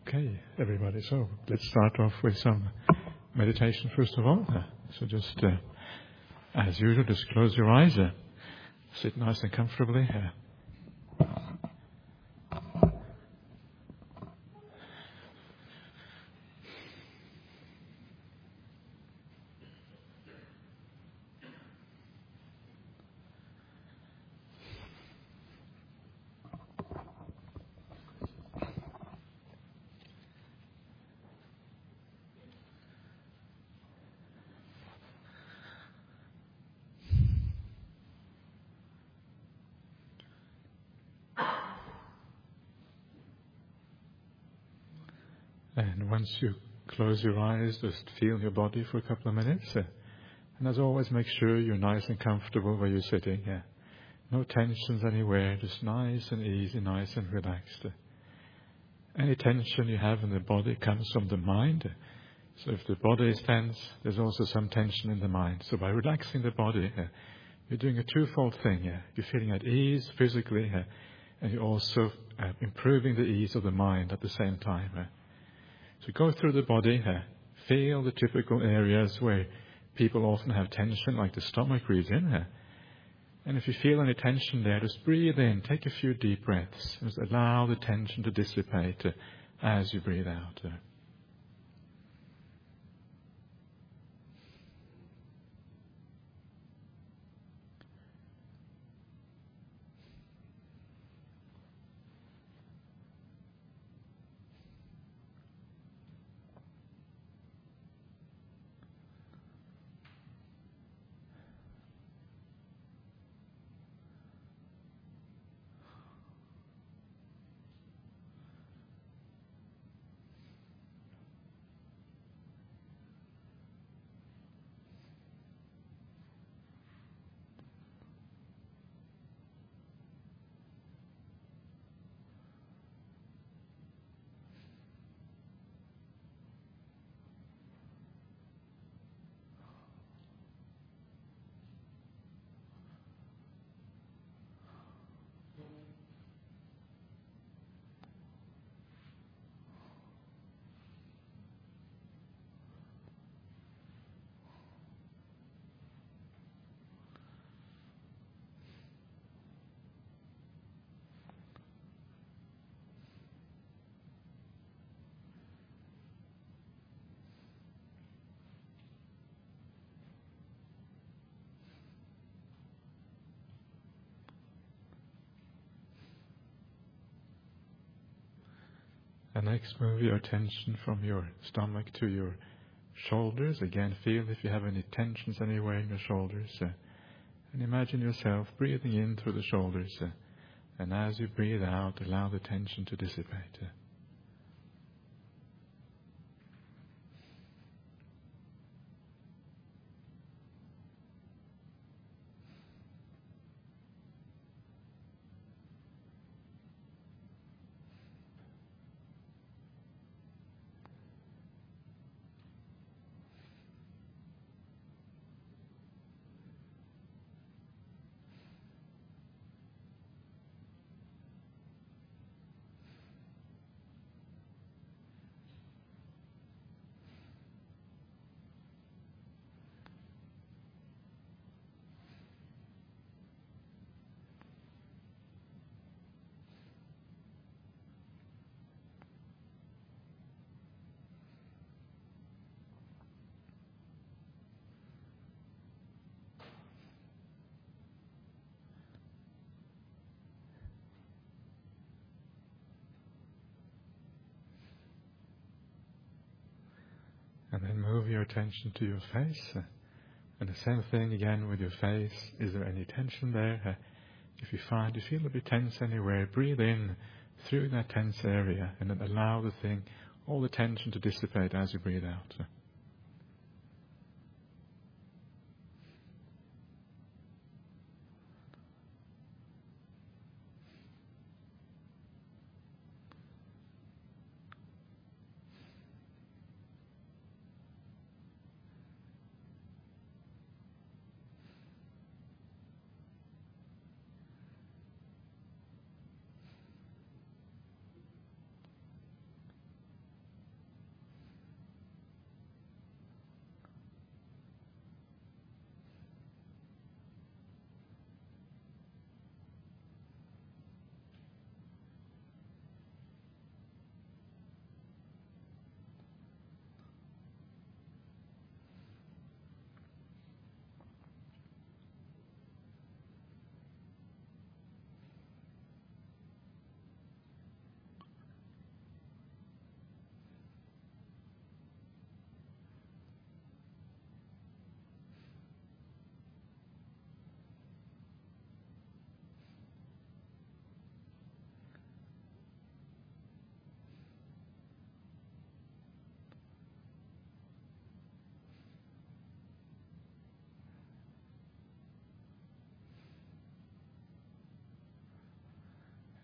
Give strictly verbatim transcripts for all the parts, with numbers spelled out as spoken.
Okay, everybody. So let's start off with some meditation first of all. Uh, so just, uh, as usual, just close your eyes. Uh, sit nice and comfortably. Uh, and once you close your eyes, just feel your body for a couple of minutes. Uh, and as always, make sure you're nice and comfortable where you're sitting. Uh, no tensions anywhere, just nice and easy, nice and relaxed. Uh, any tension you have in the body comes from the mind. Uh, so if the body is tense, there's also some tension in the mind. So by relaxing the body, uh, you're doing a twofold thing. Uh, you're feeling at ease physically, uh, and you're also uh, improving the ease of the mind at the same time. Uh, So go through the body, uh, feel the typical areas where people often have tension, like the stomach region. Uh, and if you feel any tension there, just breathe in, take a few deep breaths, just allow the tension to dissipate uh, as you breathe out. Uh. And next, move your attention from your stomach to your shoulders. Again, feel if you have any tensions anywhere in your shoulders. Uh, and imagine yourself breathing in through the shoulders. Uh, and as you breathe out, allow the tension to dissipate. Uh, And then move your attention to your face. Uh, and the same thing again with your face. Is there any tension there? Uh, if you find you feel a bit tense anywhere, breathe in through that tense area and then allow the thing, all the tension to dissipate as you breathe out. Uh,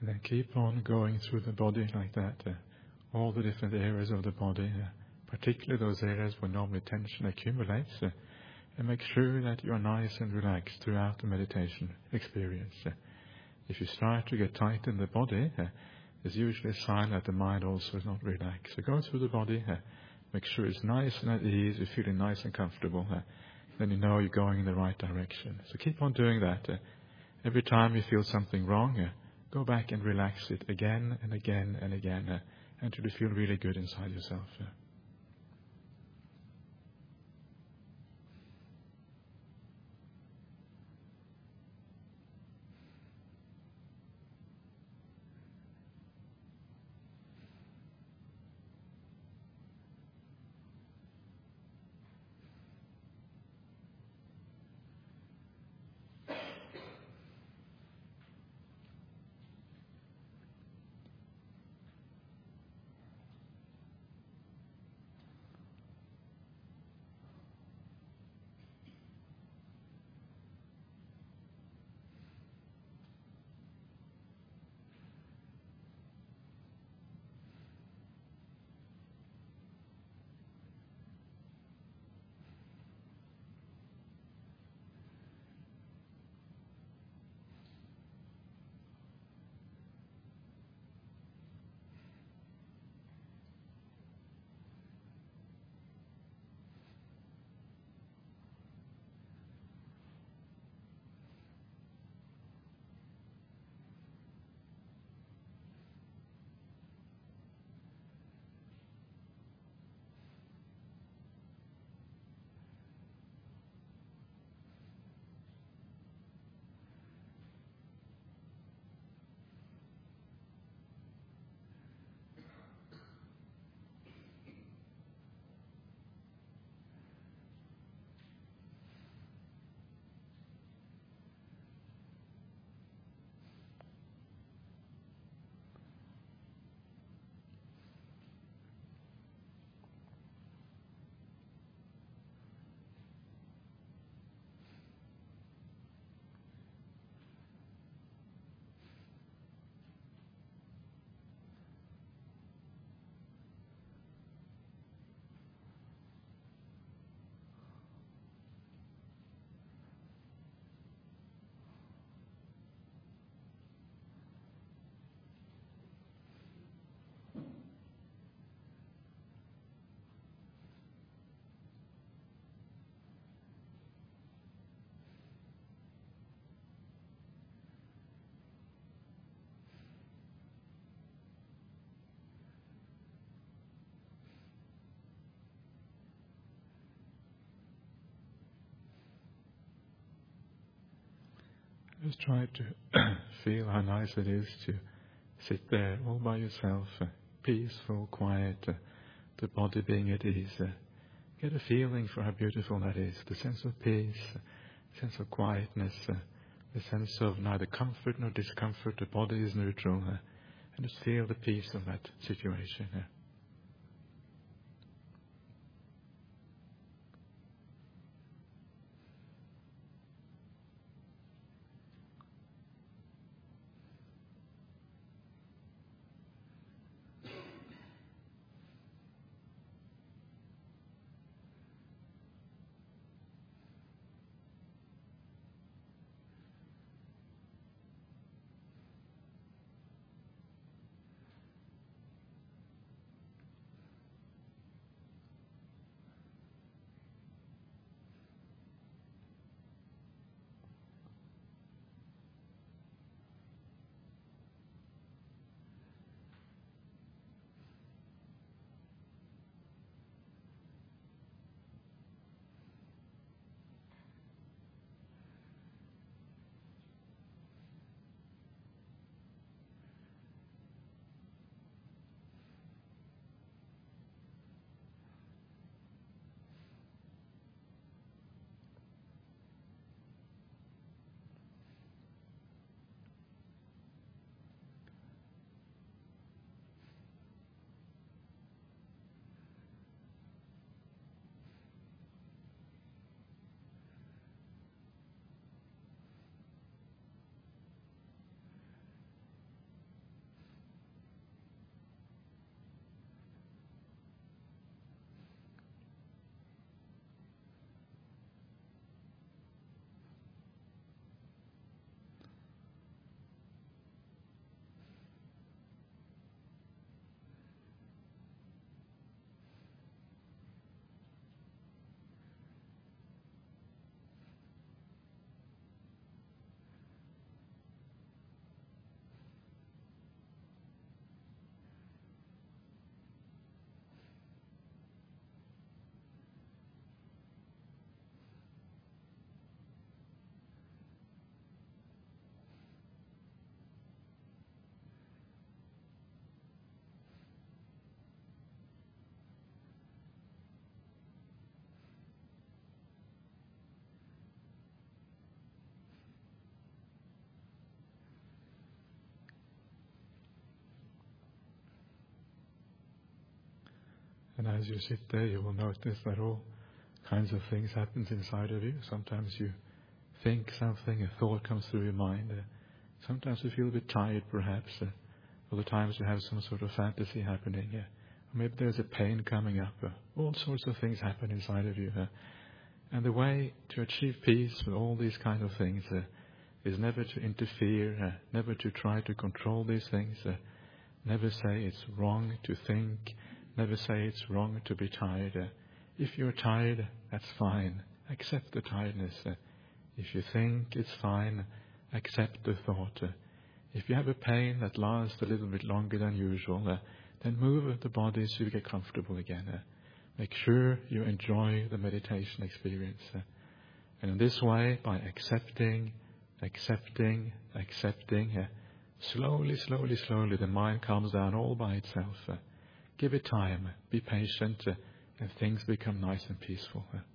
And then keep on going through the body like that, uh, all the different areas of the body, uh, particularly those areas where normally tension accumulates, uh, and make sure that you're nice and relaxed throughout the meditation experience. Uh, if you start to get tight in the body, uh, there's usually a sign that the mind also is not relaxed. So go through the body, uh, make sure it's nice and at ease, you're feeling nice and comfortable, uh, then you know you're going in the right direction. So keep on doing that. Uh, every time you feel something wrong, uh, go back and relax it again and again and again uh, until you feel really good inside yourself. Uh. Just try to feel how nice it is to sit there all by yourself, uh, peaceful, quiet, uh, the body being at ease. Uh, get a feeling for how beautiful that is, the sense of peace, uh, sense of quietness, uh, the sense of neither comfort nor discomfort, the body is neutral, uh, and just feel the peace of that situation. Uh. And as you sit there, you will notice that all kinds of things happen inside of you. Sometimes you think something, a thought comes through your mind. Uh, sometimes you feel a bit tired, perhaps. Uh, other times you have some sort of fantasy happening. Uh, or maybe there's a pain coming up. Uh, all sorts of things happen inside of you. Uh, and the way to achieve peace with all these kind of things uh, is never to interfere, uh, never to try to control these things, uh, never say it's wrong to think, never say it's wrong to be tired. Uh, if you're tired, that's fine. Accept the tiredness. Uh, if you think it's fine, accept the thought. Uh, if you have a pain that lasts a little bit longer than usual, uh, then move the body so you get comfortable again. Uh, make sure you enjoy the meditation experience. Uh, and in this way, by accepting, accepting, accepting, uh, slowly, slowly, slowly, the mind calms down all by itself. Uh, give it time, be patient, uh, and things become nice and peaceful. Uh.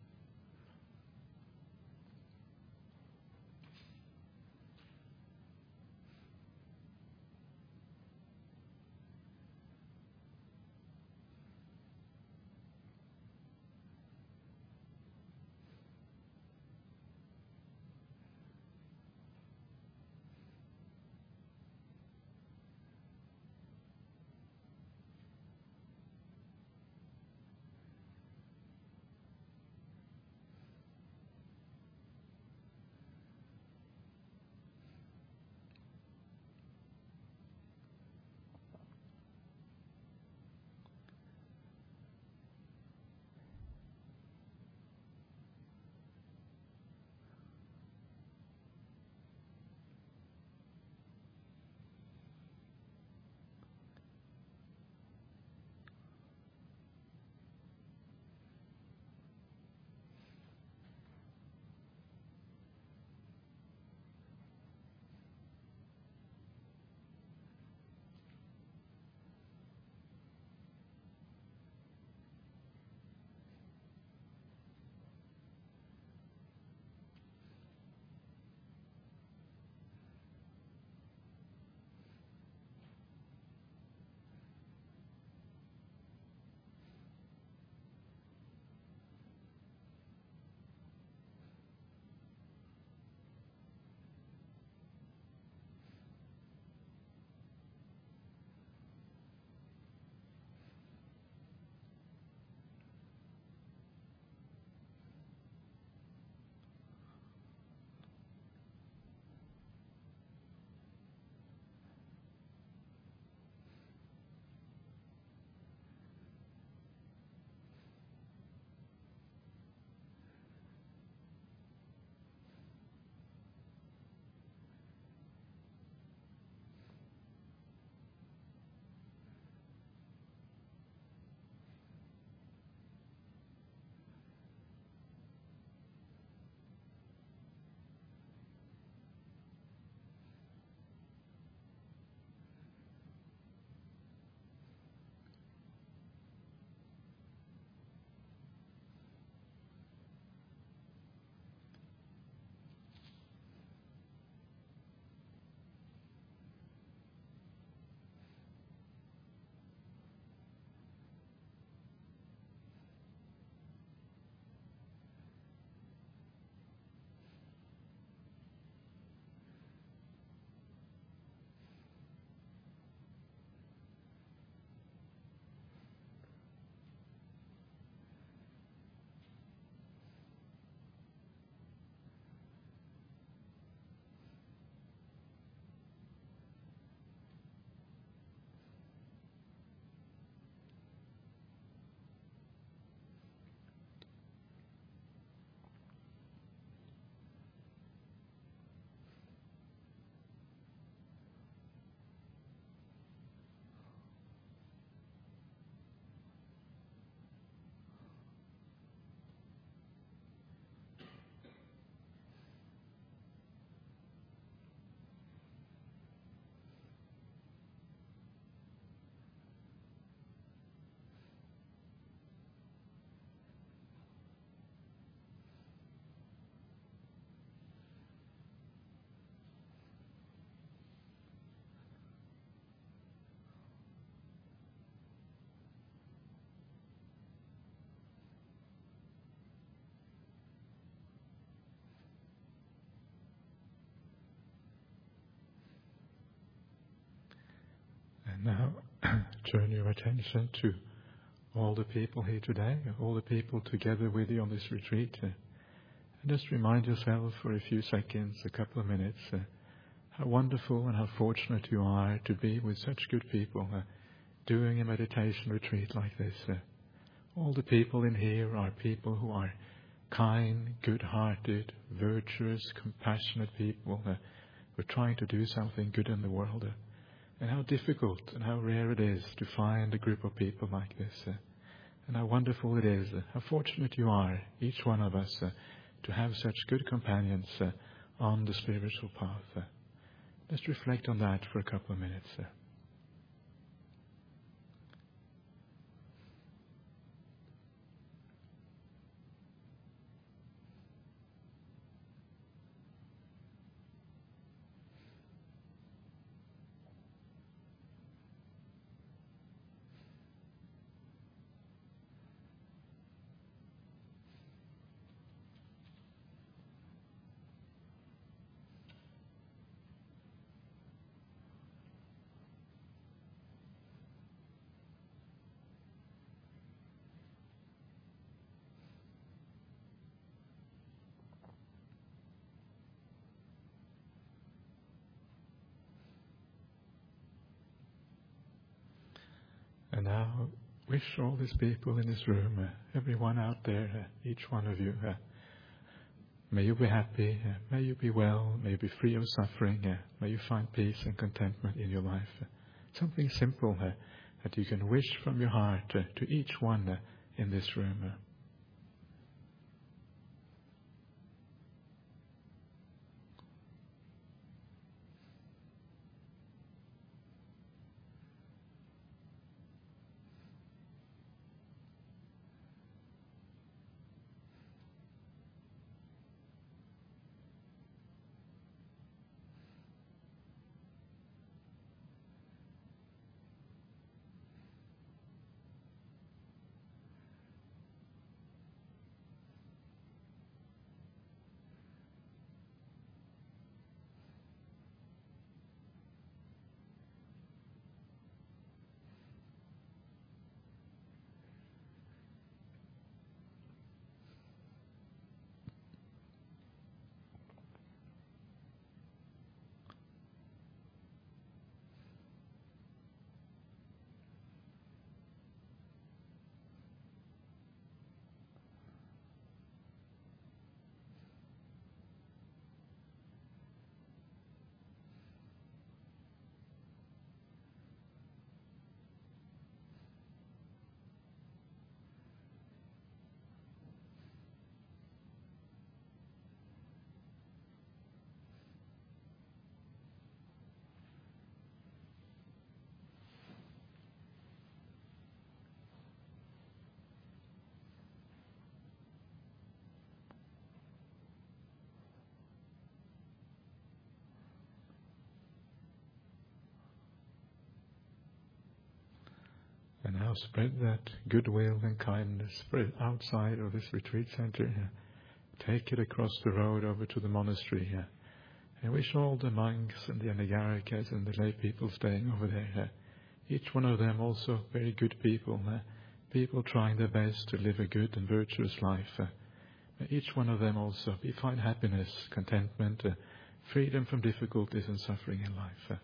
And now turn your attention to all the people here today, all the people together with you on this retreat. Uh, and just remind yourself for a few seconds, a couple of minutes, uh, how wonderful and how fortunate you are to be with such good people uh, doing a meditation retreat like this. Uh, all the people in here are people who are kind, good-hearted, virtuous, compassionate people uh, who are trying to do something good in the world. Uh, and how difficult and how rare it is to find a group of people like this. Uh, and how wonderful it is, uh, how fortunate you are, each one of us, uh, to have such good companions uh, on the spiritual path. Uh, Let's reflect on that for a couple of minutes. Uh. And now, wish all these people in this room, uh, everyone out there, uh, each one of you, uh, may you be happy, uh, may you be well, may you be free of suffering, uh, may you find peace and contentment in your life. Uh, something simple uh, that you can wish from your heart uh, to each one uh, in this room. Uh. And now spread that goodwill and kindness, spread outside of this retreat center. Uh, take it across the road over to the monastery. Uh, and wish all the monks and the anagarikas and the lay people staying over there, uh, each one of them also very good people, uh, people trying their best to live a good and virtuous life. Uh, each one of them also be find happiness, contentment, uh, freedom from difficulties and suffering in life. Uh,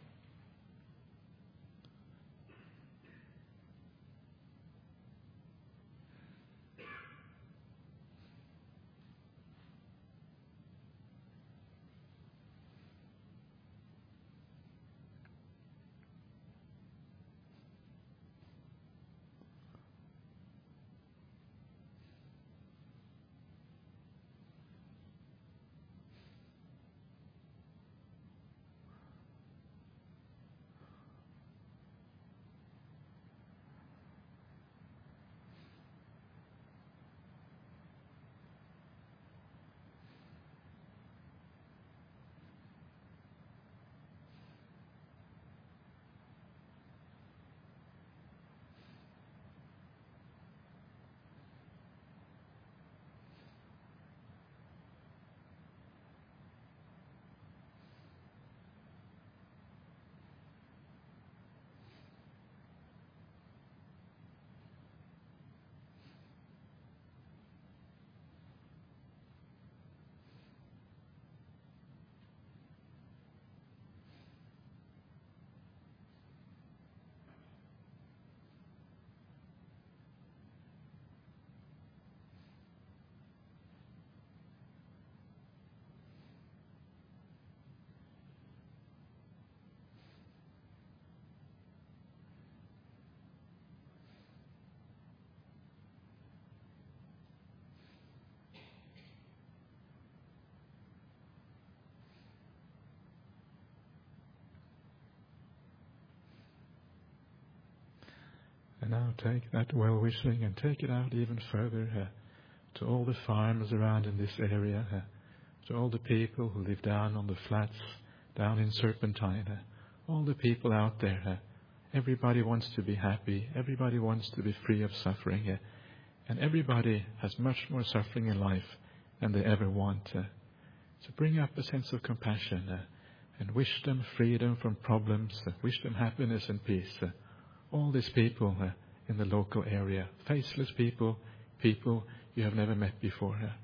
And now take that well-wishing and take it out even further uh, to all the farmers around in this area, uh, to all the people who live down on the flats, down in Serpentine, uh, all the people out there. Uh, everybody wants to be happy. Everybody wants to be free of suffering. Uh, and everybody has much more suffering in life than they ever want. Uh, so bring up a sense of compassion uh, and wish them freedom from problems. Uh, wish them happiness and peace. Uh, all these people uh, in the local area, faceless people, people you have never met before. Uh,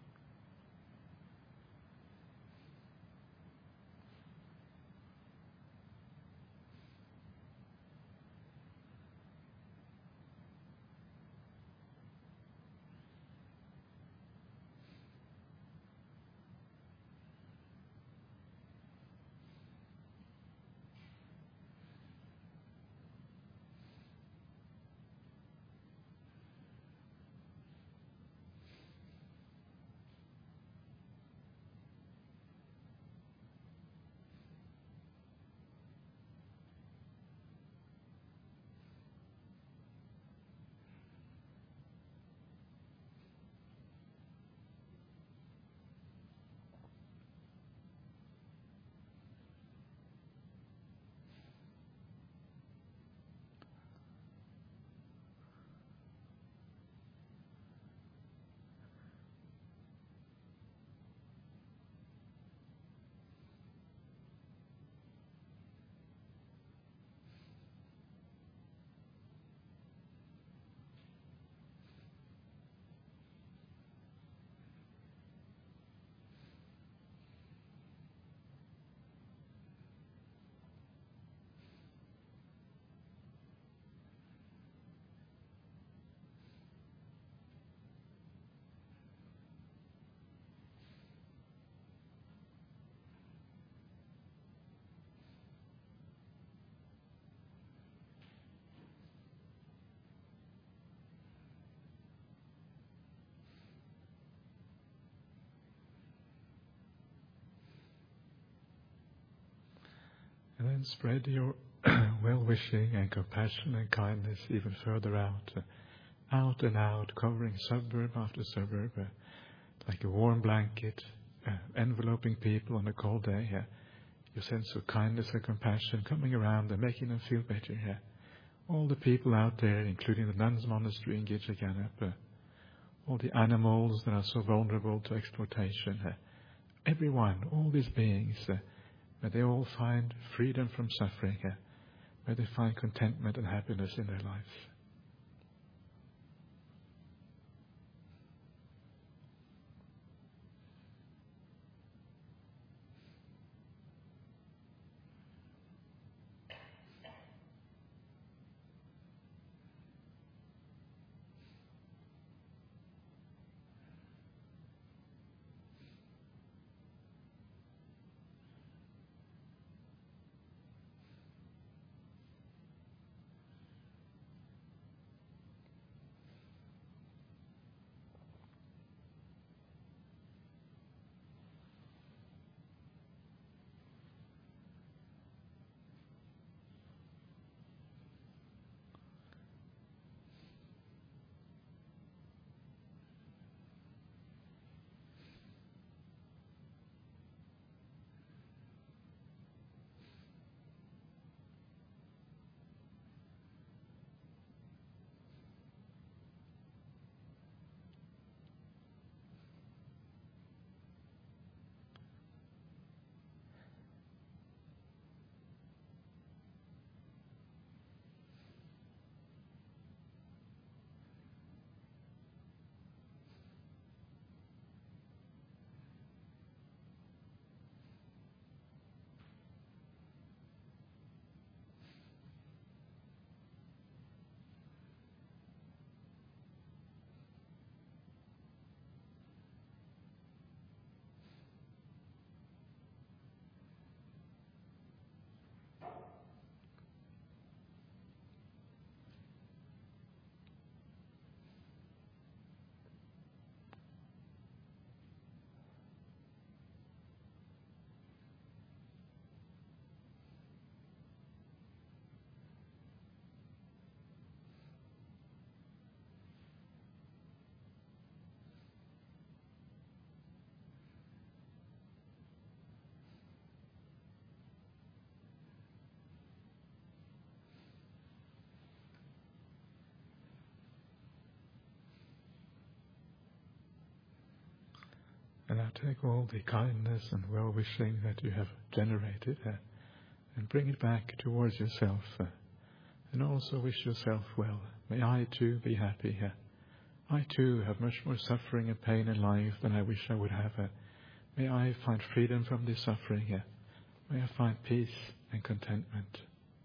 And then spread your well-wishing and compassion and kindness even further out, uh, out and out, covering suburb after suburb, uh, like a warm blanket, uh, enveloping people on a cold day. Uh, your sense of kindness and compassion coming around and making them feel better. Uh, all the people out there, including the nuns' monastery in Gijaganup, uh, all the animals that are so vulnerable to exploitation, uh, everyone, all these beings, uh, may they all find freedom from suffering. Uh, may they find contentment and happiness in their lives. take all the kindness and well-wishing that you have generated uh, and bring it back towards yourself. Uh, and also wish yourself well. May I too be happy. Uh, I too have much more suffering and pain in life than I wish I would have. Uh, may I find freedom from this suffering. Uh, may I find peace and contentment.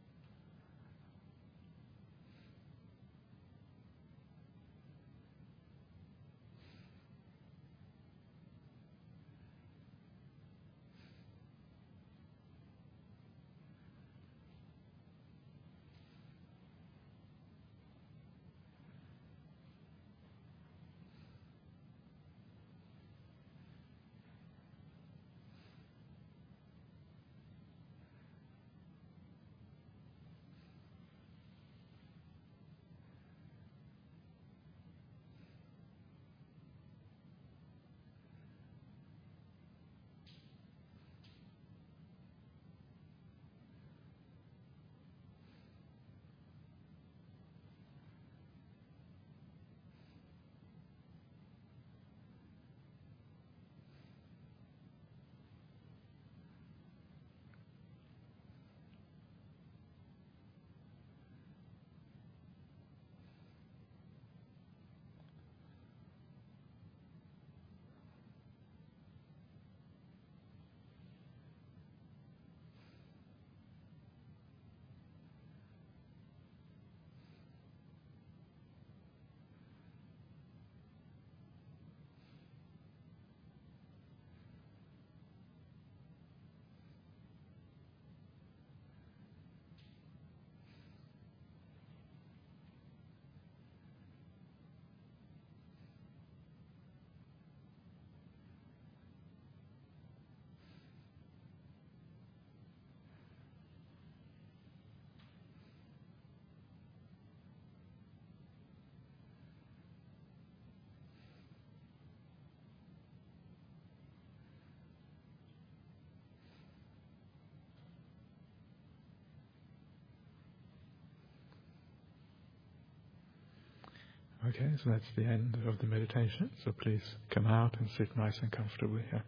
Okay, so that's the end of the meditation. So please come out and sit nice and comfortably here.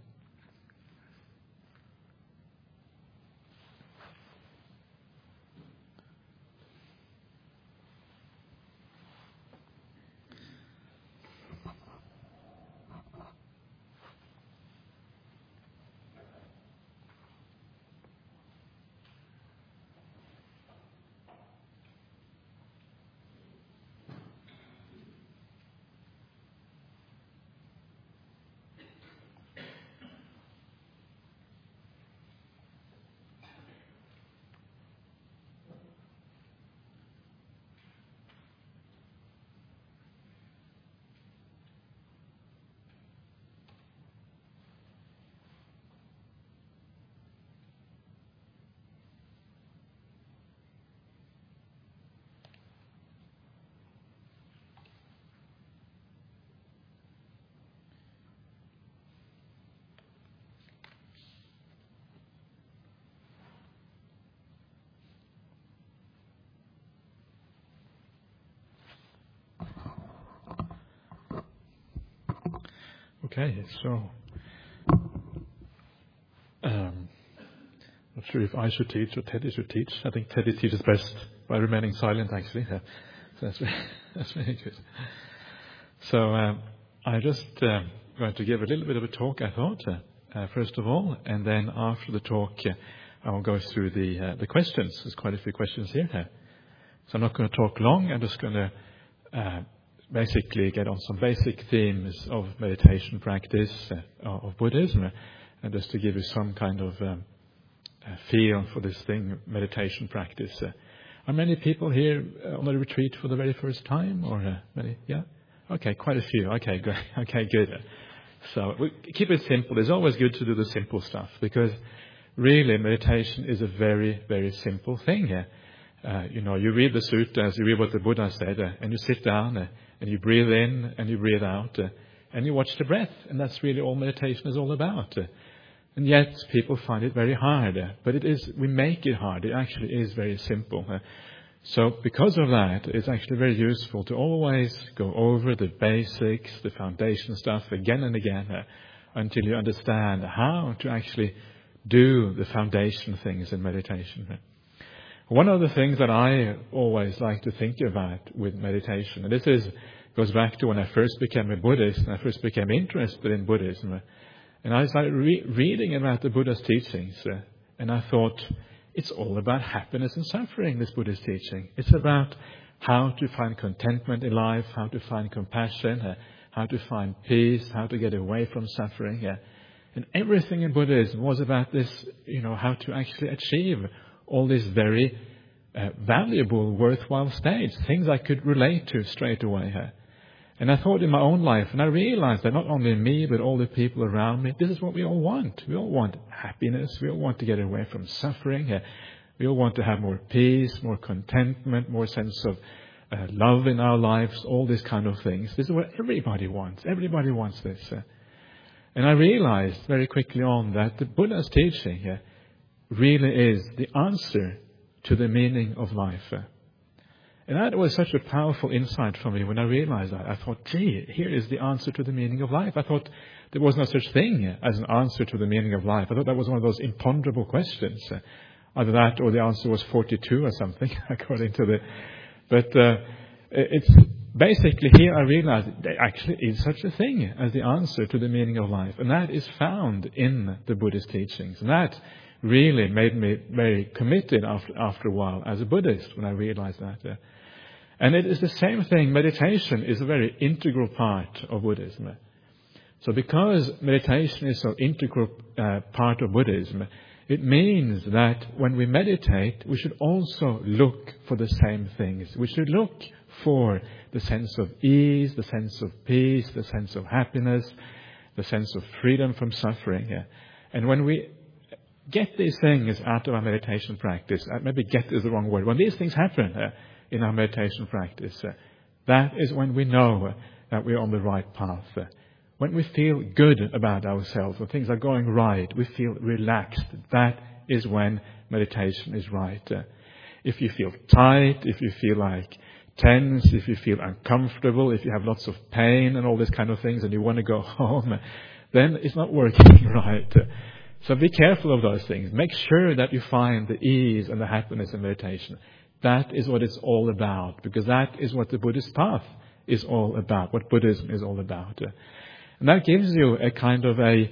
Okay, so um, not sure if I should teach or Teddy should teach. I think Teddy teaches best by remaining silent, actually. Uh, so that's that's very good. So um, I'm just uh, going to give a little bit of a talk, I thought, uh, uh, first of all, and then after the talk, uh, I will go through the uh, the questions. There's quite a few questions here. Uh, so I'm not going to talk long. I'm just going to uh, basically get on some basic themes of meditation practice, uh, of Buddhism, uh, and just to give you some kind of um, uh, feel for this thing, meditation practice. Uh, are many people here uh, on the retreat for the very first time, or uh, many? Yeah, okay, quite a few. Okay, great. Okay, good. So we keep it simple. It's always good to do the simple stuff because really meditation is a very, very simple thing here. Uh, you know, you read the suttas, you read what the Buddha said, uh, and you sit down uh, and you breathe in and you breathe out uh, and you watch the breath. And that's really all meditation is all about. Uh, and yet people find it very hard. Uh, but it is, we make it hard. It actually is very simple. Uh, so because of that, it's actually very useful to always go over the basics, the foundation stuff again and again. Uh, until you understand how to actually do the foundation things in meditation. One of the things that I always like to think about with meditation, and this is goes back to when I first became a Buddhist and I first became interested in Buddhism. And I started re- reading about the Buddha's teachings. Uh, and I thought, it's all about happiness and suffering, this Buddhist teaching. It's about how to find contentment in life, how to find compassion, uh, how to find peace, how to get away from suffering. Uh, and everything in Buddhism was about this, you know, how to actually achieve all these very uh, valuable, worthwhile states, things I could relate to straight away. Uh. And I thought in my own life, and I realized that not only me, but all the people around me, this is what we all want. We all want happiness. We all want to get away from suffering. Uh, we all want to have more peace, more contentment, more sense of uh, love in our lives, all these kind of things. This is what everybody wants. Everybody wants this. Uh, and I realized very quickly on that the Buddha's teaching uh, really is the answer to the meaning of life. Uh, And that was such a powerful insight for me when I realized that. I thought, gee, here is the answer to the meaning of life. I thought there was no such thing as an answer to the meaning of life. I thought that was one of those imponderable questions. Uh, either that or the answer was forty-two or something, according to the... But uh, it's basically here I realized there actually is such a thing as the answer to the meaning of life. And that is found in the Buddhist teachings. And that really made me very committed after, after a while as a Buddhist when I realized that. Uh, And it is the same thing. Meditation is a very integral part of Buddhism. So because meditation is an integral uh, part of Buddhism, it means that when we meditate, we should also look for the same things. We should look for the sense of ease, the sense of peace, the sense of happiness, the sense of freedom from suffering. And when we get these things out of our meditation practice, maybe get is the wrong word, when these things happen, uh, in our meditation practice, uh, that is when we know uh, that we're on the right path. Uh, when we feel good about ourselves, when things are going right, we feel relaxed. That is when meditation is right. Uh, if you feel tight, if you feel like tense, if you feel uncomfortable, if you have lots of pain and all these kind of things and you want to go home, uh, then it's not working right. Uh, so be careful of those things. Make sure that you find the ease and the happiness in meditation. That is what it's all about, because that is what the Buddhist path is all about, what Buddhism is all about. And that gives you a kind of a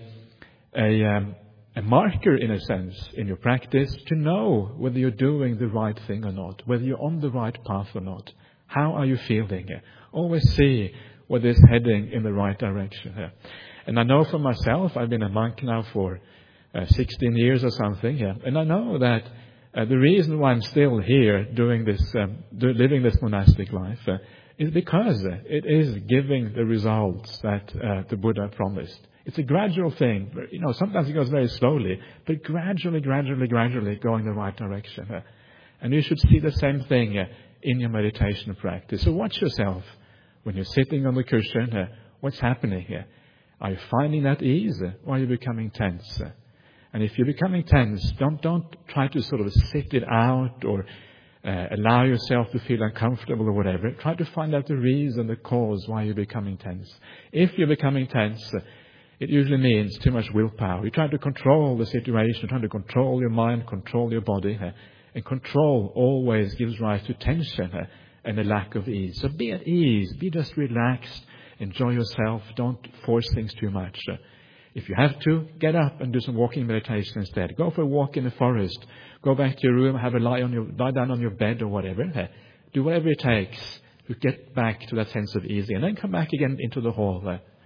a, um, a marker, in a sense, in your practice to know whether you're doing the right thing or not, whether you're on the right path or not. How are you feeling? Always see whether it's heading in the right direction. And I know for myself, I've been a monk now for uh, sixteen years or something, and I know that Uh, the reason why I'm still here doing this, um, do, living this monastic life, uh, is because uh, it is giving the results that uh, the Buddha promised. It's a gradual thing. You know, sometimes it goes very slowly, but gradually, gradually, gradually going the right direction. Uh, and you should see the same thing uh, in your meditation practice. So watch yourself when you're sitting on the cushion. Uh, what's happening here? Are you finding that ease, uh, or are you becoming tense? Uh, And if you're becoming tense, don't don't try to sort of sit it out or uh, allow yourself to feel uncomfortable or whatever. Try to find out the reason, the cause why you're becoming tense. If you're becoming tense, uh, it usually means too much willpower. You're trying to control the situation, you're trying to control your mind, control your body. Uh, and control always gives rise to tension uh, and a lack of ease. So be at ease, be just relaxed, enjoy yourself, don't force things too much. Uh, If you have to, get up and do some walking meditation instead. Go for a walk in the forest. Go back to your room, have a lie on your lie down on your bed or whatever. Do whatever it takes to get back to that sense of ease, and then come back again into the hall.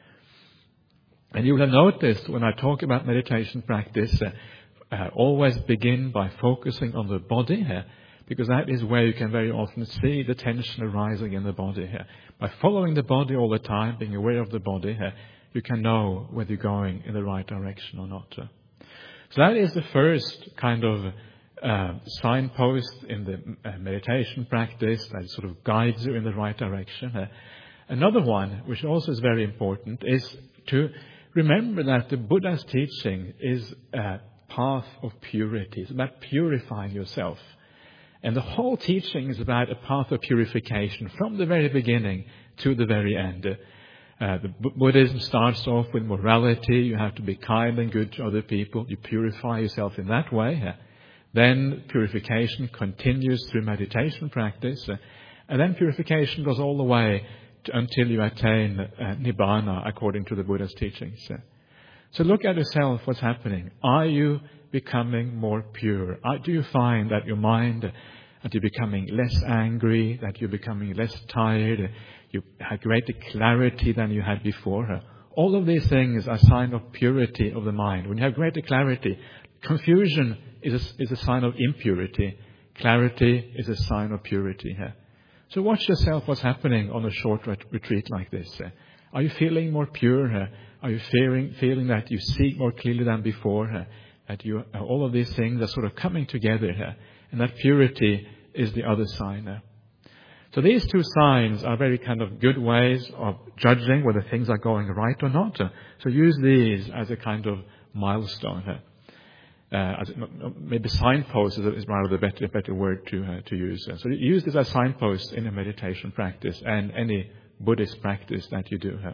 And you will have noticed when I talk about meditation practice, uh, uh, always begin by focusing on the body here, because that is where you can very often see the tension arising in the body here. By following the body all the time, being aware of the body here, you can know whether you're going in the right direction or not. So that is the first kind of uh, signpost in the uh, meditation practice that sort of guides you in the right direction. Uh, another one, which also is very important, is to remember that the Buddha's teaching is a path of purity. It's about purifying yourself. And the whole teaching is about a path of purification from the very beginning to the very end. Uh, the B- Buddhism starts off with morality. You have to be kind and good to other people. You purify yourself in that way. Uh, then purification continues through meditation practice. Uh, and then purification goes all the way to, until you attain uh, Nibbana according to the Buddha's teachings. Uh, so look at yourself, what's happening. Are you becoming more pure? Are, do you find that your mind, uh, that you're becoming less angry, that you're becoming less tired, uh, you have greater clarity than you had before? All of these things are a sign of purity of the mind. When you have greater clarity, confusion is a, is a sign of impurity. Clarity is a sign of purity. So watch yourself what's happening on a short retreat like this. Are you feeling more pure? Are you feeling, feeling that you see more clearly than before? That you, all of these things are sort of coming together. And that purity is the other sign. So these two signs are very kind of good ways of judging whether things are going right or not. So use these as a kind of milestone. Uh, as maybe signpost is rather the better, better word to uh, to use. So use this as signposts in a meditation practice and any Buddhist practice that you do.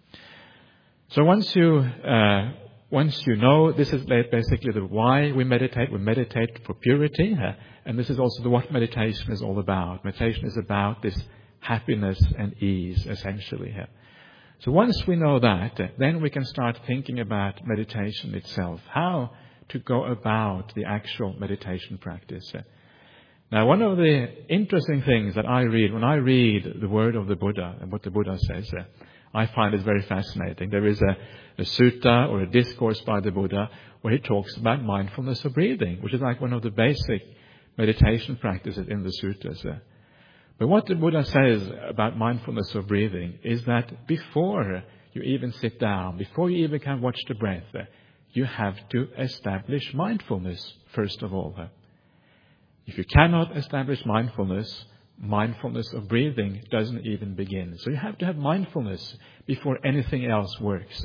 So once you uh, once you know, this is basically the why we meditate. We meditate for purity, uh, and this is also the what meditation is all about. Meditation is about this happiness and ease, essentially. Uh. So once we know that, uh, then we can start thinking about meditation itself, how to go about the actual meditation practice. Uh. Now, one of the interesting things that I read, when I read the word of the Buddha and what the Buddha says, uh, I find it very fascinating. There is a, a sutta or a discourse by the Buddha where he talks about mindfulness of breathing, which is like one of the basic meditation practices in the suttas. But what the Buddha says about mindfulness of breathing is that before you even sit down, before you even can watch the breath, you have to establish mindfulness first of all. If you cannot establish mindfulness, mindfulness of breathing doesn't even begin. So you have to have mindfulness before anything else works.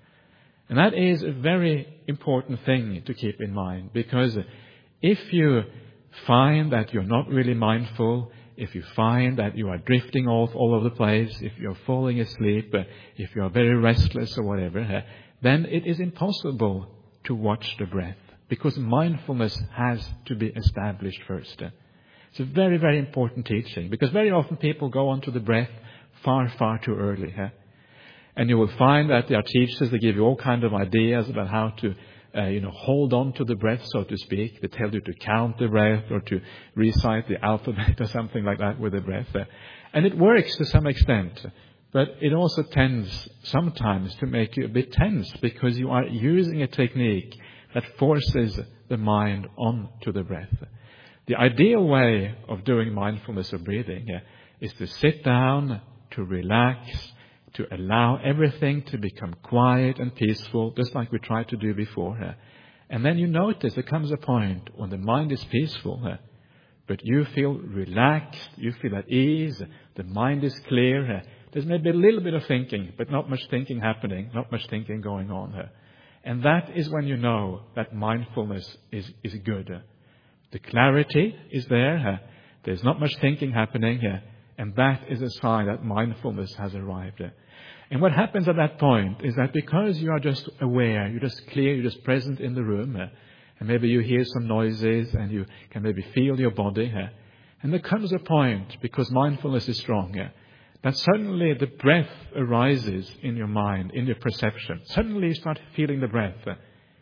And that is a very important thing to keep in mind, because if you find that you're not really mindful, if you find that you are drifting off all over the place, if you're falling asleep, if you're very restless or whatever, then it is impossible to watch the breath, because mindfulness has to be established first. It's a very, very important teaching, because very often people go on to the breath far, far too early. Huh? And you will find that there are teachers that give you all kinds of ideas about how to, uh, you know, hold on to the breath, so to speak. They tell you to count the breath or to recite the alphabet or something like that with the breath. Uh, and it works to some extent, but it also tends sometimes to make you a bit tense, because you are using a technique that forces the mind onto the breath. The ideal way of doing mindfulness of breathing uh, is to sit down, to relax, to allow everything to become quiet and peaceful, just like we tried to do before. Uh, and then you notice there comes a point when the mind is peaceful, uh, but you feel relaxed, you feel at ease, the mind is clear. Uh, there's maybe a little bit of thinking, but not much thinking happening, not much thinking going on. Uh, and that is when you know that mindfulness is, is good. Uh, The clarity is there. Uh, there's not much thinking happening here. And that is a sign that mindfulness has arrived. Uh. And what happens at that point is that because you are just aware, you're just clear, you're just present in the room, uh, and maybe you hear some noises and you can maybe feel your body. Uh, and there comes a point, because mindfulness is strong, uh, that suddenly the breath arises in your mind, in your perception. Suddenly you start feeling the breath. Uh,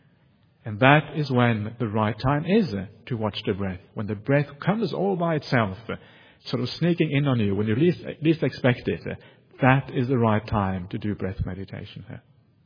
And that is when the right time is uh, to watch the breath. When the breath comes all by itself, uh, sort of sneaking in on you when you least, least expect it, uh, that is the right time to do breath meditation. Uh.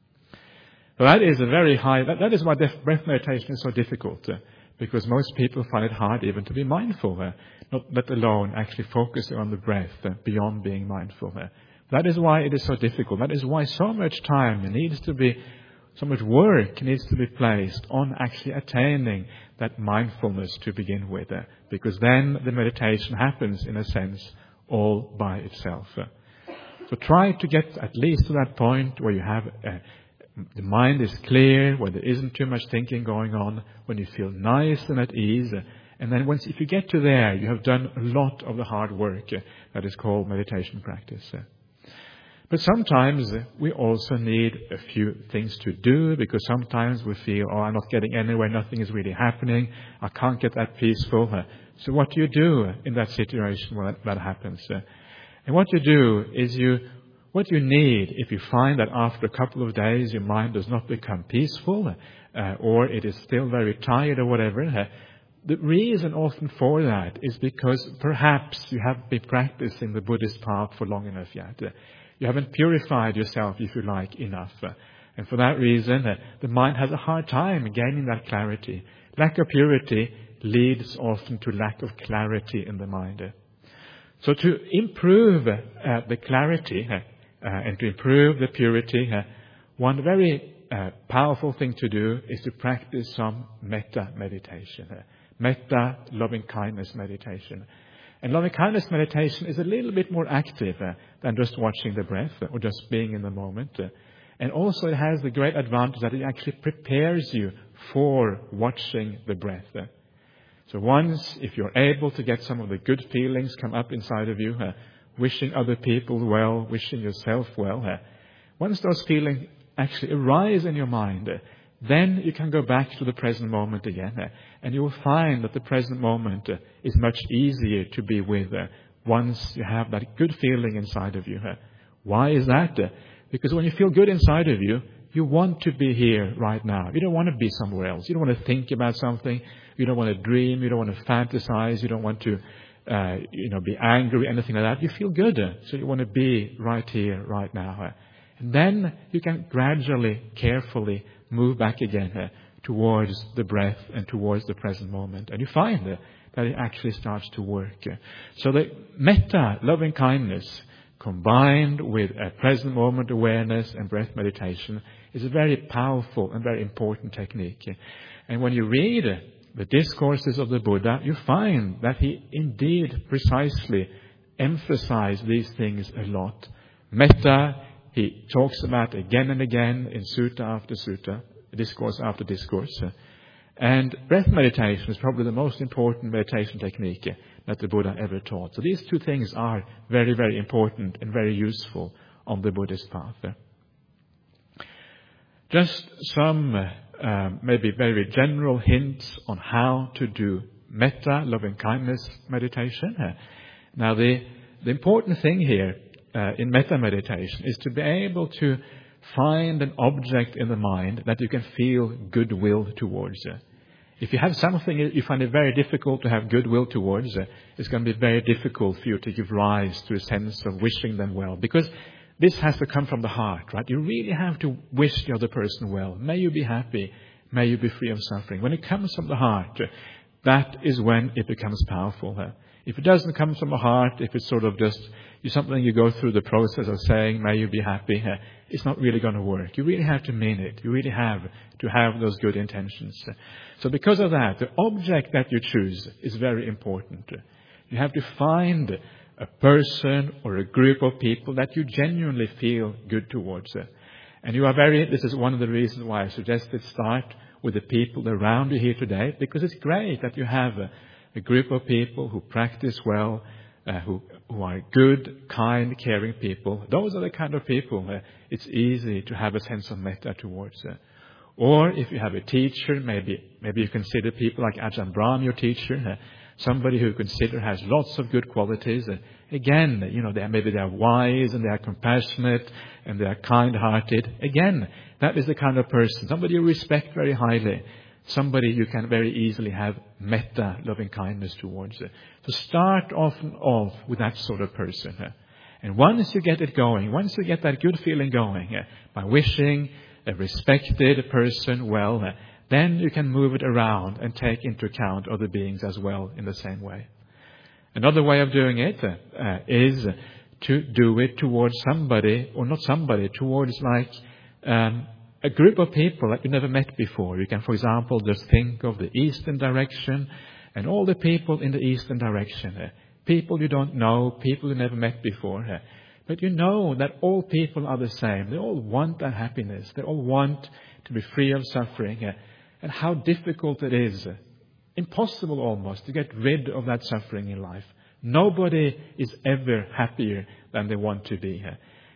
So that is a very high, that, that is why def, breath meditation is so difficult, uh, because most people find it hard even to be mindful, uh, not let alone actually focusing on the breath uh, beyond being mindful. Uh. That is why it is so difficult. That is why so much time needs to be So much work needs to be placed on actually attaining that mindfulness to begin with, uh, because then the meditation happens, in a sense, all by itself. Uh. So try to get at least to that point where you have uh, the mind is clear, where there isn't too much thinking going on, when you feel nice and at ease. Uh, and then once, if you get to there, you have done a lot of the hard work uh, that is called meditation practice. Uh. But sometimes we also need a few things to do, because sometimes we feel, oh, I'm not getting anywhere, nothing is really happening, I can't get that peaceful. So what do you do in that situation when that, that happens? And what you do is you, what you need, if you find that after a couple of days your mind does not become peaceful, uh, or it is still very tired or whatever, uh, the reason often for that is because perhaps you haven't been practicing the Buddhist path for long enough yet. Uh, You haven't purified yourself, if you like, enough. And for that reason, the mind has a hard time gaining that clarity. Lack of purity leads often to lack of clarity in the mind. So to improve uh, the clarity uh, uh, and to improve the purity, uh, one very uh, powerful thing to do is to practice some metta meditation. Uh, metta, loving kindness meditation. And loving kindness meditation is a little bit more active uh, than just watching the breath uh, or just being in the moment. Uh, and also it has the great advantage that it actually prepares you for watching the breath. Uh, so once, if you're able to get some of the good feelings come up inside of you, uh, wishing other people well, wishing yourself well, uh, once those feelings actually arise in your mind, uh, then you can go back to the present moment again. Uh, and you will find that the present moment uh, is much easier to be with uh, once you have that good feeling inside of you. Uh, why is that? Uh, because when you feel good inside of you, you want to be here right now. You don't want to be somewhere else. You don't want to think about something. You don't want to dream. You don't want to fantasize. You don't want to uh, you know, be angry, anything like that. You feel good. Uh, so you want to be right here, right now. Uh, and then you can gradually, carefully move back again uh, towards the breath and towards the present moment. And you find uh, that it actually starts to work. Uh, so the metta, loving kindness, combined with a present moment awareness and breath meditation is a very powerful and very important technique. Uh, and when you read uh, the discourses of the Buddha, you find that he indeed precisely emphasized these things a lot. Metta, he talks about again and again in sutta after sutta, discourse after discourse. And breath meditation is probably the most important meditation technique that the Buddha ever taught. So these two things are very, very important and very useful on the Buddhist path. Just some uh, maybe very general hints on how to do metta, loving kindness meditation. Now the, the important thing here Uh, in metta meditation is to be able to find an object in the mind that you can feel goodwill towards. Uh, if you have something you find it very difficult to have goodwill towards, uh, it's going to be very difficult for you to give rise to a sense of wishing them well, because this has to come from the heart, right? You really have to wish the other person well. May you be happy. May you be free of suffering. When it comes from the heart, uh, that is when it becomes powerful. Uh, If it doesn't come from the heart, if it's sort of just something you go through the process of saying, may you be happy, it's not really going to work. You really have to mean it. You really have to have those good intentions. So because of that, the object that you choose is very important. You have to find a person or a group of people that you genuinely feel good towards. And you are very, this is one of the reasons why I suggested start with the people around you here today, because it's great that you have a, a group of people who practice well, uh, who, who are good, kind, caring people. Those are the kind of people uh, it's easy to have a sense of metta towards. Uh, or if you have a teacher, maybe maybe you consider people like Ajahn Brahm your teacher, uh, somebody who you consider has lots of good qualities. Uh, again, you know, they are, maybe they are wise and they are compassionate and they are kind-hearted. Again, that is the kind of person, somebody you respect very highly. Somebody you can very easily have metta, loving kindness towards. So start often off with that sort of person. And once you get it going, once you get that good feeling going, by wishing a respected person well, then you can move it around and take into account other beings as well in the same way. Another way of doing it uh, is to do it towards somebody, or not somebody, towards like um, a group of people that you never met before. You can, for example, just think of the eastern direction and all the people in the eastern direction. Uh, people you don't know, people you never met before. Uh, but you know that all people are the same. They all want that happiness. They all want to be free of suffering. Uh, and how difficult it is, uh, impossible almost, to get rid of that suffering in life. Nobody is ever happier than they want to be. Uh,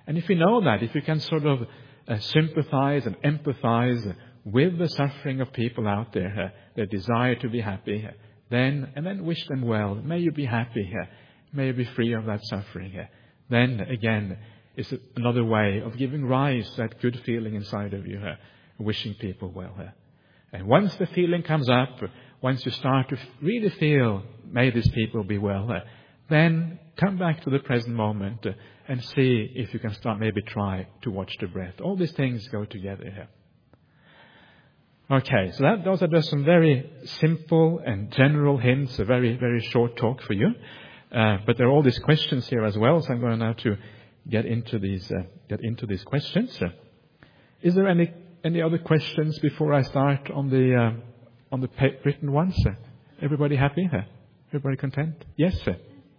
And if you know that, if you can sort of uh, sympathize and empathize with the suffering of people out there, uh, their desire to be happy, uh, then, and then wish them well. May you be happy, uh, may you be free of that suffering. Uh, then, again, it's another way of giving rise to that good feeling inside of you, uh, wishing people well. Uh. And once the feeling comes up, once you start to really feel, may these people be well, uh, then come back to the present moment uh, and see if you can start, maybe try to watch the breath. All these things go together here. Okay, so that, those are just some very simple and general hints, a very, very short talk for you. Uh, but there are all these questions here as well, so I'm going now to get into these, uh, get into these questions. Uh, is there any, any other questions before I start on the, uh, on the written ones? Uh, everybody happy? Uh, everybody content? Yes, sir.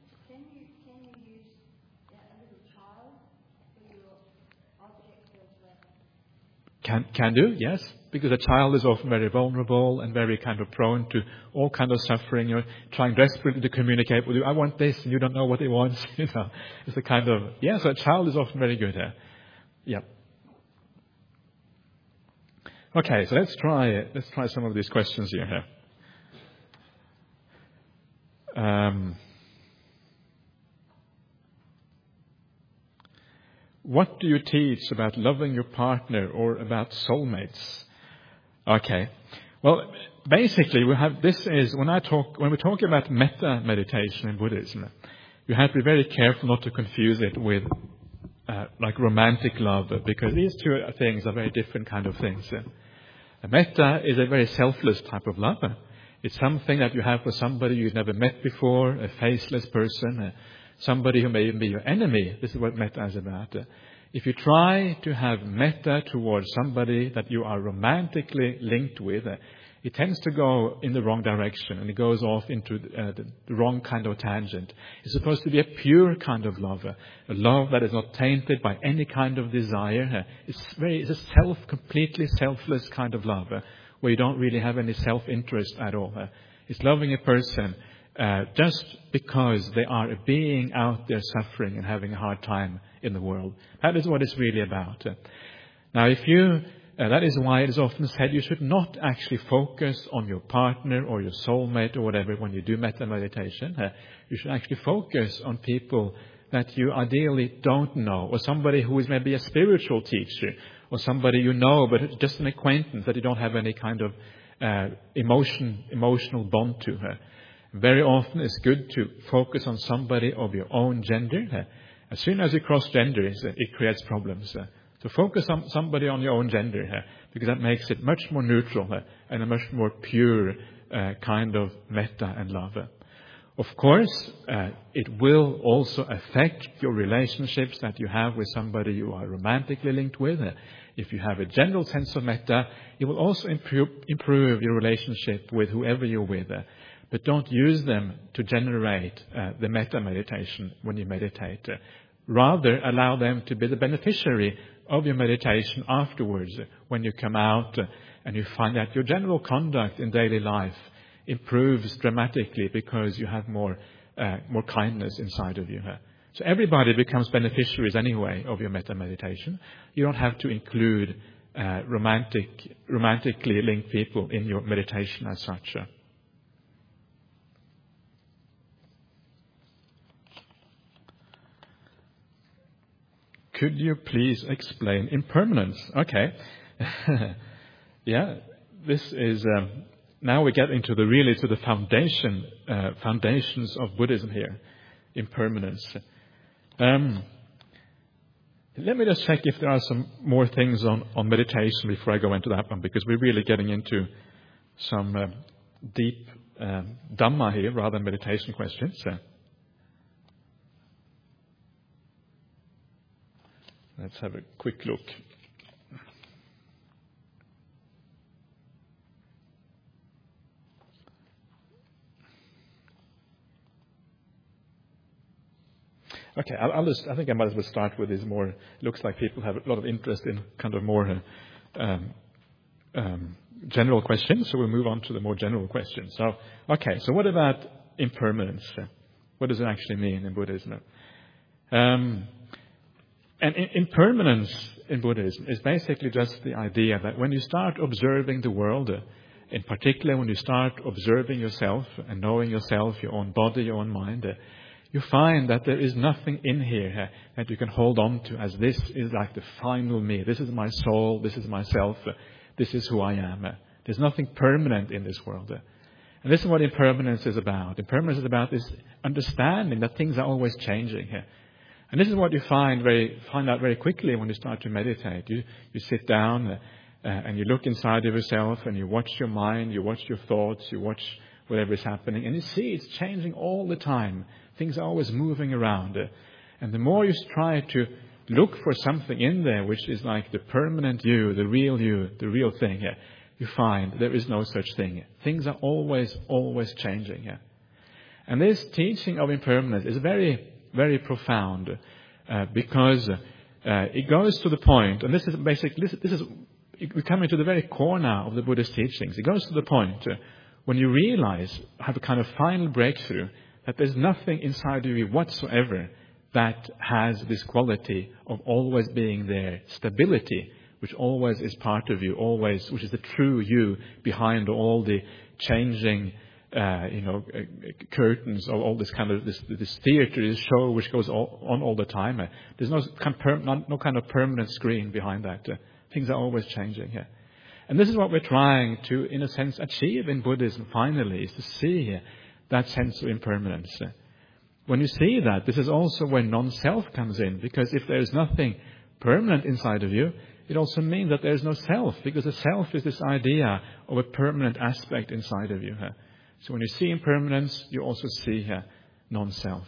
Can, can do, yes, because a child is often very vulnerable and very kind of prone to all kind of suffering. You're trying desperately to communicate with you. I want this, and you don't know what he wants. You know, it's a kind of, yes, a child is often very good here. Yeah. Okay, so let's try, let's try some of these questions here. Um, What do you teach about loving your partner or about soulmates? Okay. Well, basically, we have, this is, when I talk, when we talk about metta meditation in Buddhism, you have to be very careful not to confuse it with, uh, like romantic love, because these two things are very different kind of things. A metta is a very selfless type of love. It's something that you have for somebody you've never met before, a faceless person, somebody who may even be your enemy. This is what metta is about. If you try to have metta towards somebody that you are romantically linked with, it tends to go in the wrong direction, and it goes off into uh, the, the wrong kind of tangent. It's supposed to be a pure kind of love, a love that is not tainted by any kind of desire. It's very, it's a self, completely selfless kind of love, where you don't really have any self-interest at all. It's loving a person Uh, just because they are a being out there suffering and having a hard time in the world. That is what it's really about. Uh, now, if you, uh, that is why it is often said you should not actually focus on your partner or your soulmate or whatever when you do metta meditation. Uh, you should actually focus on people that you ideally don't know, or somebody who is maybe a spiritual teacher, or somebody you know but just an acquaintance that you don't have any kind of uh, emotion, emotional bond to. Uh, Very often it's good to focus on somebody of your own gender. As soon as you cross genders, it creates problems. So focus on somebody on your own gender, because that makes it much more neutral and a much more pure uh, kind of metta and love. Of course, uh, it will also affect your relationships that you have with somebody you are romantically linked with. If you have a general sense of metta, it will also improve, improve your relationship with whoever you're with. But don't use them to generate uh, the metta meditation when you meditate. Uh, rather, allow them to be the beneficiary of your meditation afterwards, uh, when you come out uh, and you find that your general conduct in daily life improves dramatically because you have more uh, more kindness inside of you. Uh. So everybody becomes beneficiaries anyway of your metta meditation. You don't have to include uh, romantic, romantically linked people in your meditation as such. Uh. Could you please explain impermanence? Okay. Yeah, this is, um, now we get into the really to the foundation, uh, foundations of Buddhism here. Impermanence. Um, let me just check if there are some more things on, on meditation before I go into that one, because we're really getting into some uh, deep um, Dhamma here rather than meditation questions. Uh, Let's have a quick look. Okay, I'll, I'll just, I think I might as well start with this more. It looks like people have a lot of interest in kind of more uh, um, um, general questions, so we'll move on to the more general questions. So, okay, so what about impermanence? What does it actually mean in Buddhism? Um, And impermanence in Buddhism is basically just the idea that when you start observing the world, uh, in particular when you start observing yourself and knowing yourself, your own body, your own mind, uh, you find that there is nothing in here uh, that you can hold on to as this is like the final me. This is my soul. This is myself. Uh, this is who I am. Uh, there's nothing permanent in this world. Uh, and this is what impermanence is about. Impermanence is about this understanding that things are always changing. Uh, and this is what you find very find out very quickly when you start to meditate. You you sit down uh, uh, and you look inside of yourself and you watch your mind, you watch your thoughts, you watch whatever is happening, and you see it's changing all the time. Things are always moving around. And the more you try to look for something in there, which is like the permanent you, the real you, the real thing, you find there is no such thing. Things are always, always changing. And this teaching of impermanence is very, very profound uh, because uh, it goes to the point, and this is basically, this, this is, we come into the very core now of the Buddhist teachings. It goes to the point uh, when you realize, have a kind of final breakthrough, that there's nothing inside of you whatsoever that has this quality of always being there. Stability, which always is part of you, always, which is the true you behind all the changing, uh, you know, uh, curtains of all this kind of, this, this theater, this show which goes all, on all the time. Uh, there's no, no, no kind of permanent screen behind that. Uh, things are always changing here. Yeah. And this is what we're trying to, in a sense, achieve in Buddhism finally, is to see here that sense of impermanence. When you see that, this is also where non-self comes in, because if there is nothing permanent inside of you, it also means that there is no self, because the self is this idea of a permanent aspect inside of you. So when you see impermanence, you also see non-self.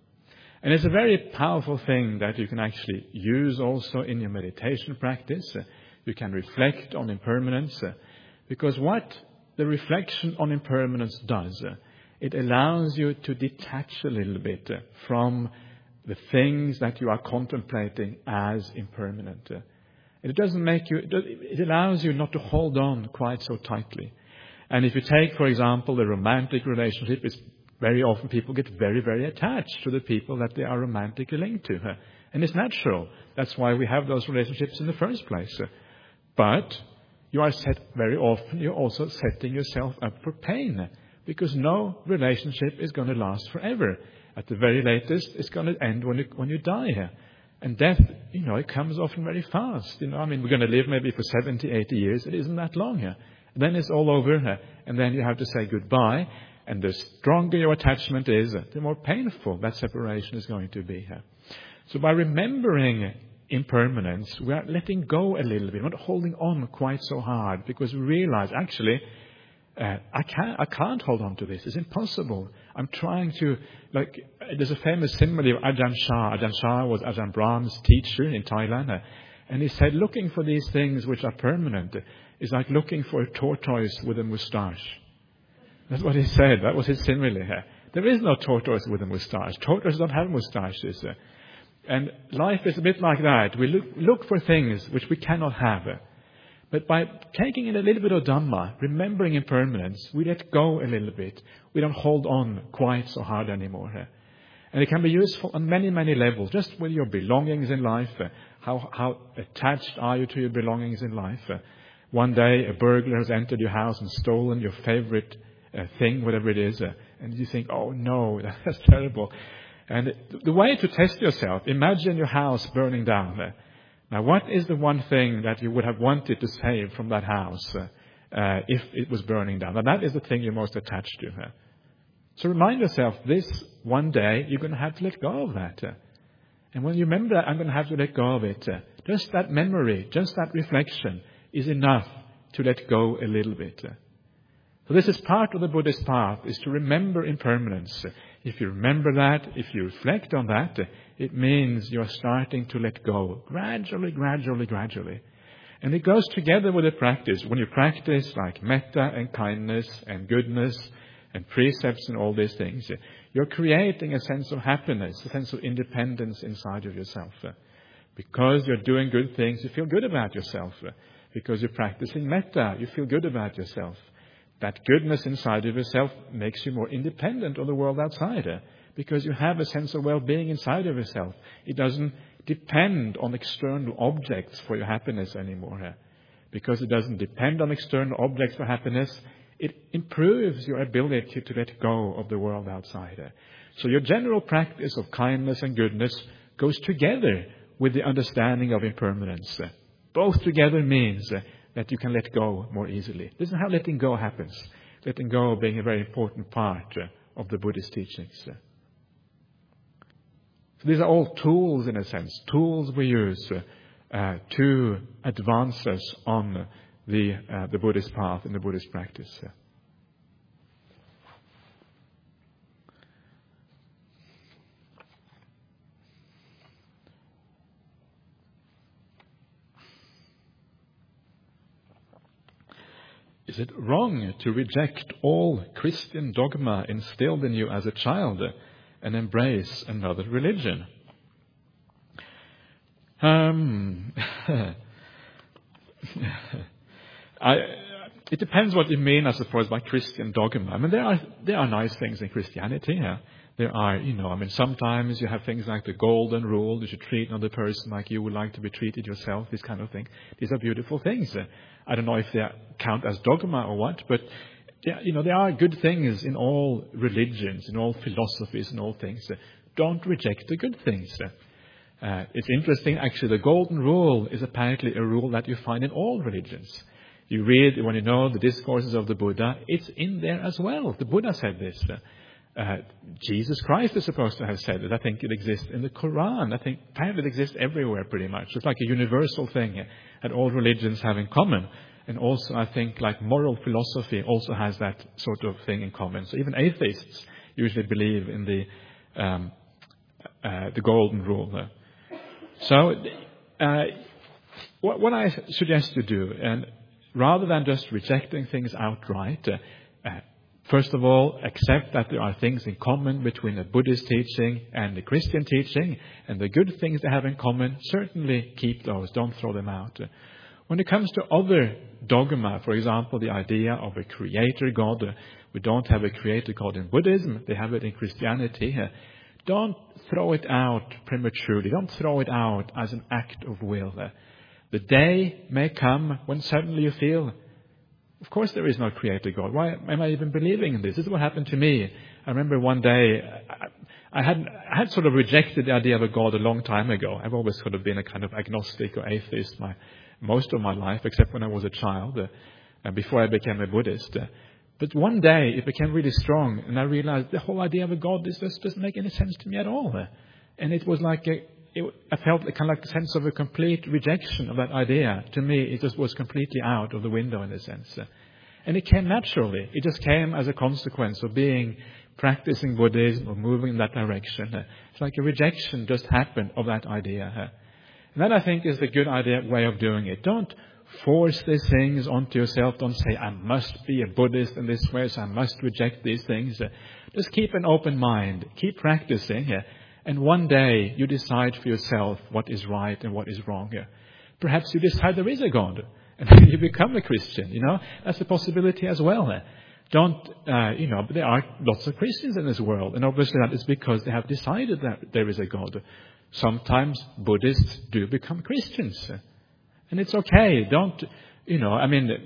And it's a very powerful thing that you can actually use also in your meditation practice. You can reflect on impermanence, because what the reflection on impermanence does, it allows you to detach a little bit from the things that you are contemplating as impermanent. It doesn't make you, it allows you not to hold on quite so tightly. And if you take, for example, a romantic relationship, it's very often people get very, very attached to the people that they are romantically linked to. And it's natural. That's why we have those relationships in the first place. But you are set very often, you're also setting yourself up for pain. Because no relationship is going to last forever. At the very latest, it's going to end when you, when you die. And death, you know, it comes often very fast. You know, I mean, we're going to live maybe for seventy, eighty years. It isn't that long. And then it's all over. And then you have to say goodbye. And the stronger your attachment is, the more painful that separation is going to be. So by remembering impermanence, we are letting go a little bit, not holding on quite so hard, because we realize actually, Uh, I can't, I can't hold on to this. It's impossible. I'm trying to, like, there's a famous simile of Ajahn Chah. Ajahn Chah was Ajahn Brahm's teacher in Thailand. Uh, and he said, looking for these things which are permanent is like looking for a tortoise with a moustache. That's what he said. That was his simile here. There is no tortoise with a moustache. Tortoises don't have moustaches. Uh, and life is a bit like that. We look, look for things which we cannot have. Uh, But by taking in a little bit of Dhamma, remembering impermanence, we let go a little bit. We don't hold on quite so hard anymore. And it can be useful on many, many levels, just with your belongings in life. How, how attached are you to your belongings in life? One day a burglar has entered your house and stolen your favorite uh, thing, whatever it is. Uh, and you think, oh no, that's terrible. And the way to test yourself, imagine your house burning down. Uh, Now, what is the one thing that you would have wanted to save from that house uh, uh, if it was burning down? And that is the thing you're most attached to. Uh. So remind yourself, this one day, you're going to have to let go of that. Uh. And when you remember that, I'm going to have to let go of it. Uh, just that memory, just that reflection is enough to let go a little bit. Uh. So this is part of the Buddhist path, is to remember impermanence. If you remember that, if you reflect on that, it means you're starting to let go gradually, gradually, gradually. And it goes together with the practice. When you practice like metta and kindness and goodness and precepts and all these things, you're creating a sense of happiness, a sense of independence inside of yourself. Because you're doing good things, you feel good about yourself. Because you're practicing metta, you feel good about yourself. That goodness inside of yourself makes you more independent of the world outside, because you have a sense of well-being inside of yourself. It doesn't depend on external objects for your happiness anymore. Because it doesn't depend on external objects for happiness, it improves your ability to let go of the world outside. So your general practice of kindness and goodness goes together with the understanding of impermanence. Both together means that you can let go more easily. This is how letting go happens. Letting go being a very important part of the Buddhist teachings. So these are all tools, in a sense, tools we use uh, to advance us on the uh, the Buddhist path and the Buddhist practice. Is it wrong to reject all Christian dogma instilled in you as a child and embrace another religion? Um, I, it depends what you mean, I suppose, by Christian dogma. I mean, there are there are nice things in Christianity. Yeah? There are, you know, I mean, sometimes you have things like the golden rule. You should treat another person like you would like to be treated yourself, this kind of thing. These are beautiful things. I don't know if they count as dogma or what, but, yeah, you know, there are good things in all religions, in all philosophies and all things. Don't reject the good things. Uh, it's interesting, actually, the golden rule is apparently a rule that you find in all religions. You read, when you know the discourses of the Buddha, it's in there as well. The Buddha said this. Uh, Jesus Christ is supposed to have said it. I think it exists in the Quran. I think apparently it exists everywhere pretty much. It's like a universal thing that all religions have in common. And also, I think, like moral philosophy also has that sort of thing in common. So even atheists usually believe in the um, uh, the golden rule. So uh, what, what I suggest you do, and rather than just rejecting things outright, uh, uh, first of all, accept that there are things in common between the Buddhist teaching and the Christian teaching, and the good things they have in common, certainly keep those. Don't throw them out. When it comes to other dogma, for example, the idea of a creator God, we don't have a creator God in Buddhism, they have it in Christianity. Don't throw it out prematurely. Don't throw it out as an act of will. The day may come when suddenly you feel, of course there is no creator God. Why am I even believing in this? This is what happened to me. I remember one day, I had, I had sort of rejected the idea of a God a long time ago. I've always sort of been a kind of agnostic or atheist my, most of my life, except when I was a child, uh, and before I became a Buddhist. Uh, but one day it became really strong, and I realized the whole idea of a God this just doesn't make any sense to me at all. Uh, and it was like a, it, I felt a kind of like a sense of a complete rejection of that idea. To me, it just was completely out of the window in a sense. Uh, and it came naturally. It just came as a consequence of being practicing Buddhism or moving in that direction. Uh, it's like a rejection just happened of that idea. Uh, and that, I think, is the good idea way of doing it. Don't force these things onto yourself. Don't say, I must be a Buddhist in this way, so I must reject these things. Uh, just keep an open mind. Keep practicing. Uh, and one day you decide for yourself what is right and what is wrong. Uh, perhaps you decide there is a God, and then you become a Christian. You know, that's a possibility as well. Uh, don't, uh, you know, there are lots of Christians in this world, and obviously that is because they have decided that there is a God. Sometimes Buddhists do become Christians. And it's okay. Don't, you know, I mean,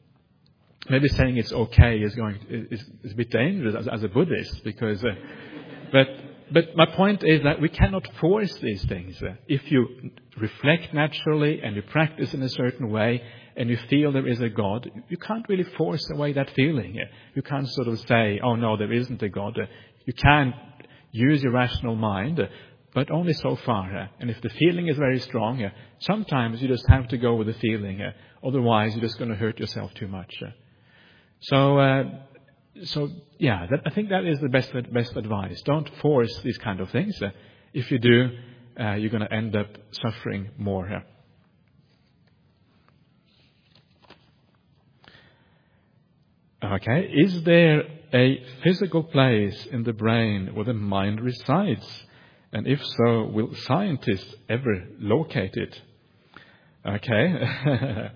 maybe saying it's okay is going is, is a bit dangerous as, as a Buddhist, because, uh, but but my point is that we cannot force these things. Uh, if you reflect naturally and you practice in a certain way and you feel there is a God, you can't really force away that feeling. Uh, you can't sort of say, oh no, there isn't a God. Uh, you can use your rational mind, uh, but only so far. Uh, and if the feeling is very strong, uh, sometimes you just have to go with the feeling. Uh, otherwise, you're just going to hurt yourself too much. Uh, so, uh, so yeah, that, I think that is the best best advice. Don't force these kind of things. Uh, if you do, uh, you're going to end up suffering more. Uh. Okay, is there a physical place in the brain where the mind resides? And if so, will scientists ever locate it? Okay.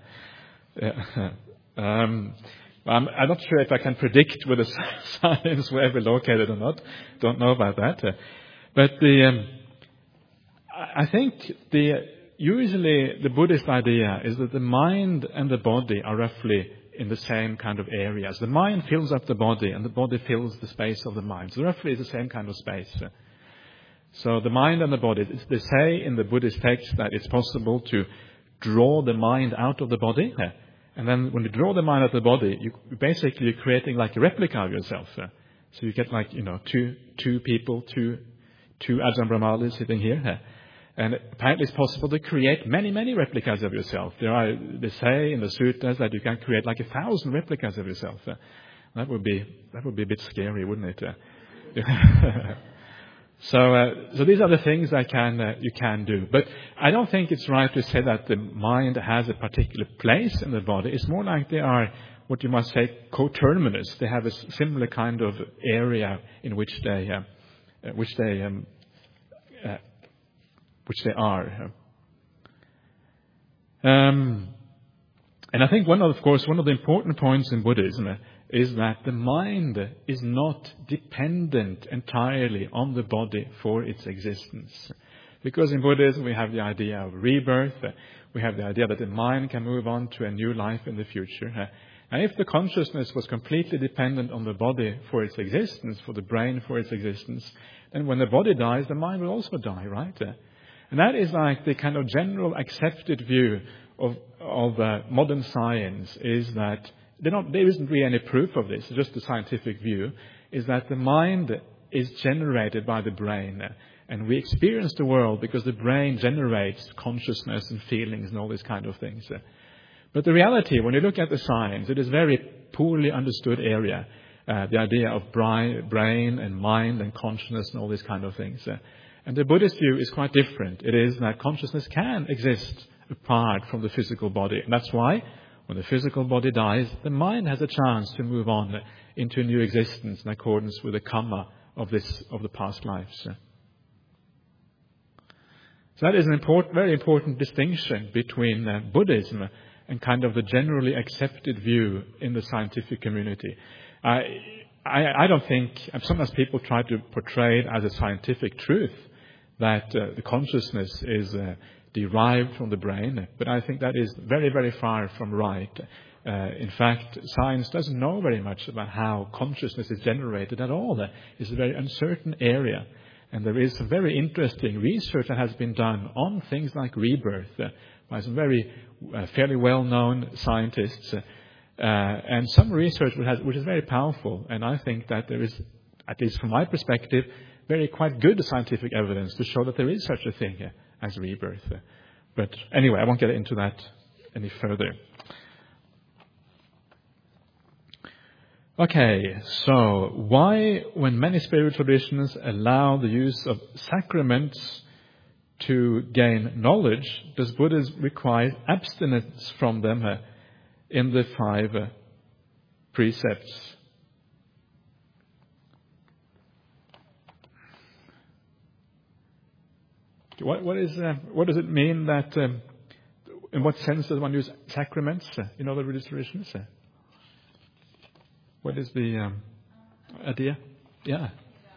um, I'm, I'm not sure if I can predict whether science will ever locate it or not. Don't know about that. Uh, but the, um, I I think the usually the Buddhist idea is that the mind and the body are roughly in the same kind of areas. The mind fills up the body, and the body fills the space of the mind. So roughly it's the same kind of space. So the mind and the body, they say in the Buddhist text that it's possible to draw the mind out of the body. And then when you draw the mind out of the body, you basically you're creating like a replica of yourself. So you get like, you know, two two people, two two Ajahn Brahmalis sitting here. And apparently it's possible to create many, many replicas of yourself. There are, they say in the suttas that you can create like a thousand replicas of yourself. That would be that would be a bit scary, wouldn't it? So, uh, so these are the things that can uh, you can do. But I don't think it's right to say that the mind has a particular place in the body. It's more like they are what you might say coterminous. They have a similar kind of area in which they, uh, which they, um, uh, which they are. Um, and I think one of, of course, one of the important points in Buddhism is that the mind is not dependent entirely on the body for its existence. Because in Buddhism we have the idea of rebirth, we have the idea that the mind can move on to a new life in the future. And if the consciousness was completely dependent on the body for its existence, for the brain for its existence, then when the body dies, the mind will also die, right? And that is like the kind of general accepted view of, of uh, modern science, is that Not, there isn't really any proof of this, just the scientific view, is that the mind is generated by the brain. And we experience the world because the brain generates consciousness and feelings and all these kind of things. But the reality, when you look at the science, it is a very poorly understood area. Uh, the idea of brain and mind and consciousness and all these kind of things. And the Buddhist view is quite different. It is that consciousness can exist apart from the physical body. And that's why when the physical body dies, the mind has a chance to move on into a new existence in accordance with the karma of this of the past lives. So that is an important, very important distinction between uh, Buddhism and kind of the generally accepted view in the scientific community. I, I, I don't think, and sometimes people try to portray it as a scientific truth that uh, the consciousness is Uh, derived from the brain, but I think that is very, very far from right. Uh, in fact, science doesn't know very much about how consciousness is generated at all. It's a very uncertain area, and there is some very interesting research that has been done on things like rebirth uh, by some very uh, fairly well-known scientists, uh, and some research which, has, which is very powerful. And I think that there is, at least from my perspective, very quite good scientific evidence to show that there is such a thing uh, as rebirth. But anyway, I won't get into that any further. Okay, so why, when many spiritual traditions allow the use of sacraments to gain knowledge, does Buddhism require abstinence from them uh, in the five uh, precepts? What, what is uh, what does it mean that? Um, in what sense does one use sacraments uh, in other religious traditions? Uh, what is the um, idea? Yeah.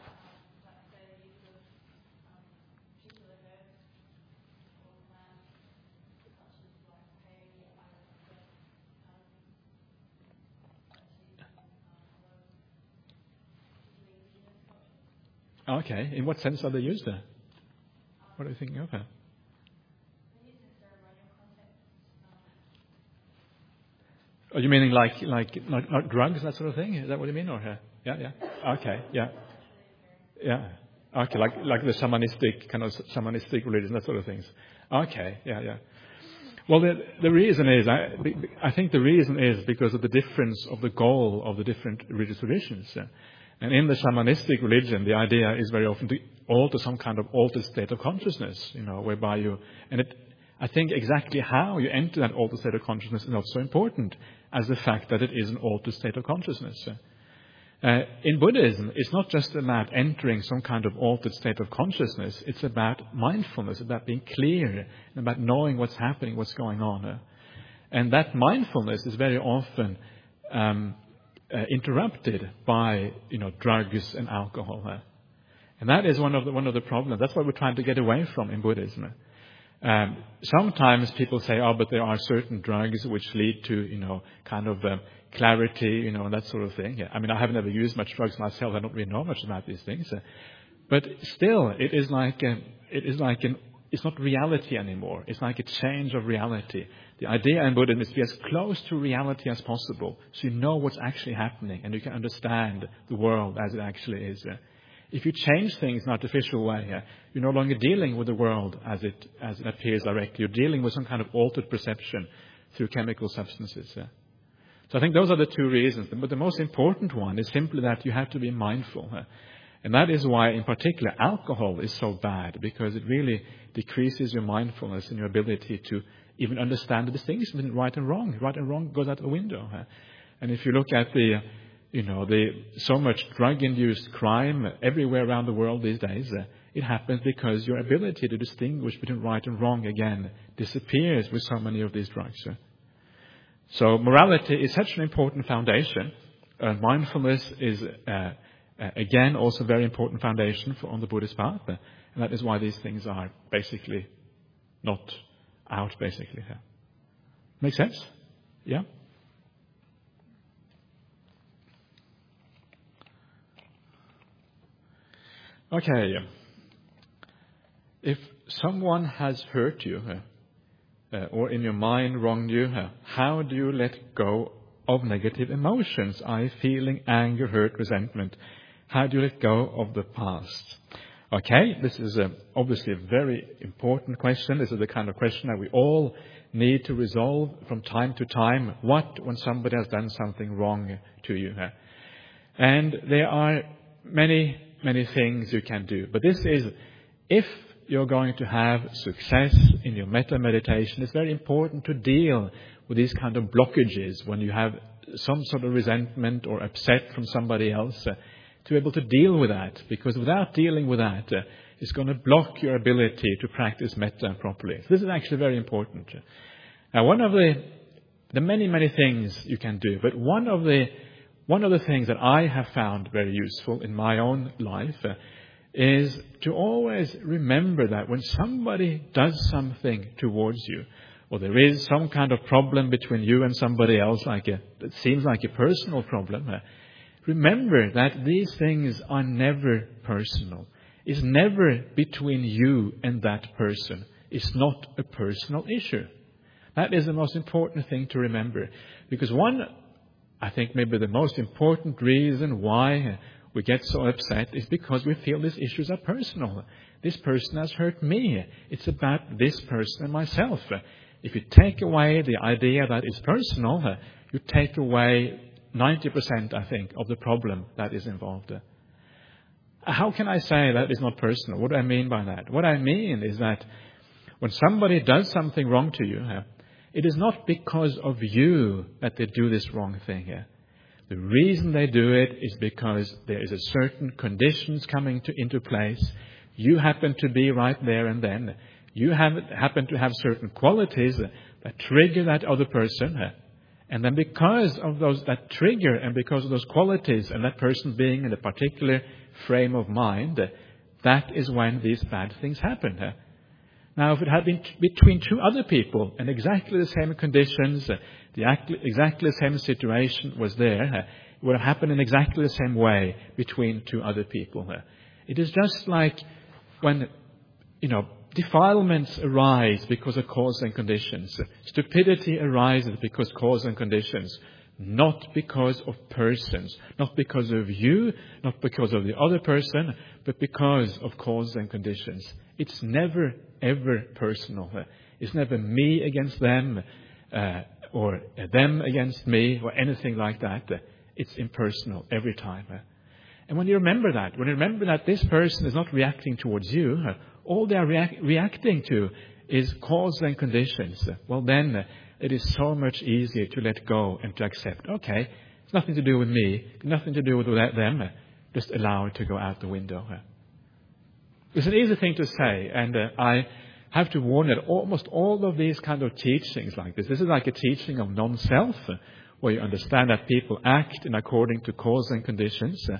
Okay. In what sense are they used there? What are you thinking of? Are you meaning like like like, like drugs, that sort of thing? Is that what you mean, or uh, yeah, yeah? Okay, yeah, yeah. Okay, like like the shamanistic kind of shamanistic religion, that sort of things. Okay, yeah, yeah. Well, the the reason is I I think the reason is because of the difference of the goal of the different religious traditions. And in the shamanistic religion, the idea is very often to alter some kind of altered state of consciousness, you know, whereby you, and it, I think exactly how you enter that altered state of consciousness is not so important as the fact that it is an altered state of consciousness. Uh, in Buddhism, it's not just about entering some kind of altered state of consciousness. It's about mindfulness, about being clear, and about knowing what's happening, what's going on. Uh, and that mindfulness is very often um, uh, interrupted by, you know, drugs and alcohol. Uh. And that is one of the, one of the problems. That's what we're trying to get away from in Buddhism. Um, sometimes people say, oh, but there are certain drugs which lead to, you know, kind of um, clarity, you know, and that sort of thing. Yeah. I mean, I haven't ever used much drugs myself. I don't really know much about these things. Uh, but still, it is like, um, it is like an, it's not reality anymore. It's like a change of reality. The idea in Buddhism is to be as close to reality as possible, so you know what's actually happening and you can understand the world as it actually is. Uh, If you change things in an artificial way, uh, you're no longer dealing with the world as it as it appears directly. You're dealing with some kind of altered perception through chemical substances. Uh. So I think those are the two reasons. But the most important one is simply that you have to be mindful. Uh. And that is why, in particular, alcohol is so bad, because it really decreases your mindfulness and your ability to even understand the distinction between right and wrong. Right and wrong goes out the window. Uh. And if you look at the... Uh, You know, the, so much drug-induced crime everywhere around the world these days, uh, it happens because your ability to distinguish between right and wrong, again, disappears with so many of these drugs. Uh. So morality is such an important foundation. Uh, mindfulness is, uh, uh, again, also a very important foundation for on the Buddhist path. Uh, and that is why these things are basically not out, basically. Yeah. Make sense? Yeah? Okay. If someone has hurt you, uh, uh, or in your mind wronged you, uh, how do you let go of negative emotions? I feeling anger, hurt, resentment. How do you let go of the past? Okay, this is a, obviously a very important question. This is the kind of question that we all need to resolve from time to time. What when somebody has done something wrong to you? Uh, and there are many many things you can do. But this is, if you're going to have success in your metta meditation, it's very important to deal with these kind of blockages when you have some sort of resentment or upset from somebody else, uh, to be able to deal with that. Because without dealing with that, uh, it's going to block your ability to practice metta properly. So this is actually very important. Now, one of the, the many, many things you can do, but one of the One of the things that I have found very useful in my own life uh, is to always remember that when somebody does something towards you, or there is some kind of problem between you and somebody else, like a, it seems like a personal problem, uh, remember that these things are never personal. It's never between you and that person. It's not a personal issue. That is the most important thing to remember. Because one... I think maybe the most important reason why we get so upset is because we feel these issues are personal. This person has hurt me. It's about this person and myself. If you take away the idea that it's personal, you take away ninety percent, I think, of the problem that is involved. How can I say that is not personal? What do I mean by that? What I mean is that when somebody does something wrong to you, it is not because of you that they do this wrong thing here. The reason they do it is because there is a certain conditions coming to, into place. You happen to be right there and then. You have, happen to have certain qualities that trigger that other person. And then because of those that trigger and because of those qualities and that person being in a particular frame of mind, that is when these bad things happen. Now, if it had been t- between two other people and exactly the same conditions, uh, the act- exactly the same situation was there, uh, it would have happened in exactly the same way between two other people. Uh. It is just like when, you know, defilements arise because of cause and conditions. Uh, stupidity arises because cause and conditions. Not because of persons, not because of you, not because of the other person, but because of cause and conditions. It's never, ever personal. It's never me against them, uh, or them against me, or anything like that. It's impersonal every time. And when you remember that, when you remember that this person is not reacting towards you, all they are reac- reacting to is cause and conditions, well then, it is so much easier to let go and to accept, okay, it's nothing to do with me, nothing to do with them, just allow it to go out the window. It's an easy thing to say, and uh, I have to warn that almost all of these kind of teachings like this, this is like a teaching of non-self, uh, where you understand that people act in according to cause and conditions. Uh,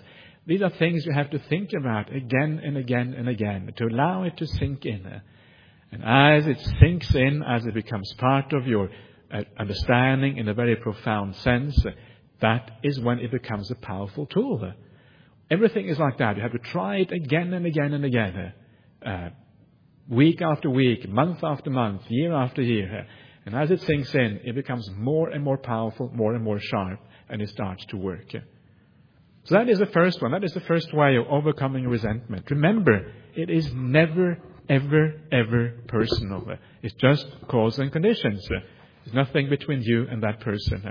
These are things you have to think about again and again and again to allow it to sink in. And as it sinks in, as it becomes part of your understanding in a very profound sense, that is when it becomes a powerful tool. Everything is like that. You have to try it again and again and again. Uh, week after week, month after month, year after year. And as it sinks in, it becomes more and more powerful, more and more sharp, and it starts to work. So that is the first one. That is the first way of overcoming resentment. Remember, it is never, ever, ever personal. It's just cause and conditions. There's nothing between you and that person.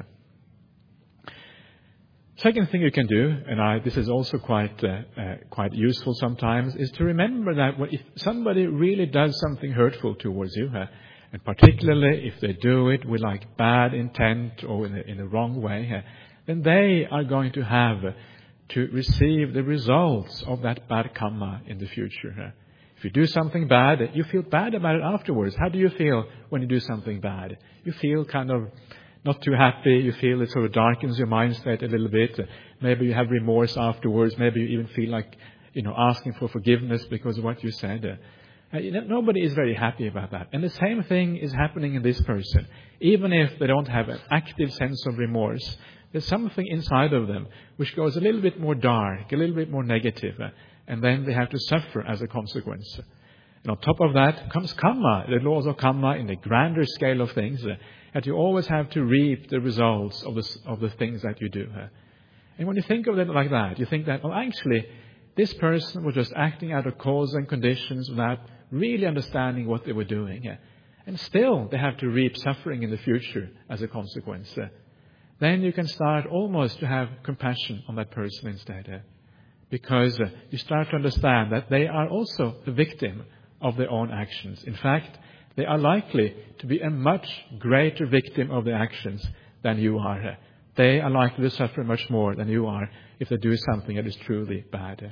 Second thing you can do, and I, this is also quite uh, uh, quite useful sometimes, is to remember that if somebody really does something hurtful towards you, uh, and particularly if they do it with like bad intent or in a, in a wrong way, uh, then they are going to have uh, to receive the results of that bad karma in the future. Uh. If you do something bad, you feel bad about it afterwards. How do you feel when you do something bad? You feel kind of not too happy. You feel it sort of darkens your mind state a little bit. Maybe you have remorse afterwards. Maybe you even feel like, you know, asking for forgiveness because of what you said. Uh, you know, nobody is very happy about that. And the same thing is happening in this person. Even if they don't have an active sense of remorse, there's something inside of them which goes a little bit more dark, a little bit more negative. Uh, and then they have to suffer as a consequence. And on top of that comes karma, the laws of karma in the grander scale of things. Uh, that you always have to reap the results of the, of the things that you do. And when you think of it like that, you think that, well, actually, this person was just acting out of cause and conditions without really understanding what they were doing. And still, they have to reap suffering in the future as a consequence. Then you can start almost to have compassion on that person instead. Because you start to understand that they are also the victim of their own actions. In fact, they are likely to be a much greater victim of their actions than you are. They are likely to suffer much more than you are if they do something that is truly bad.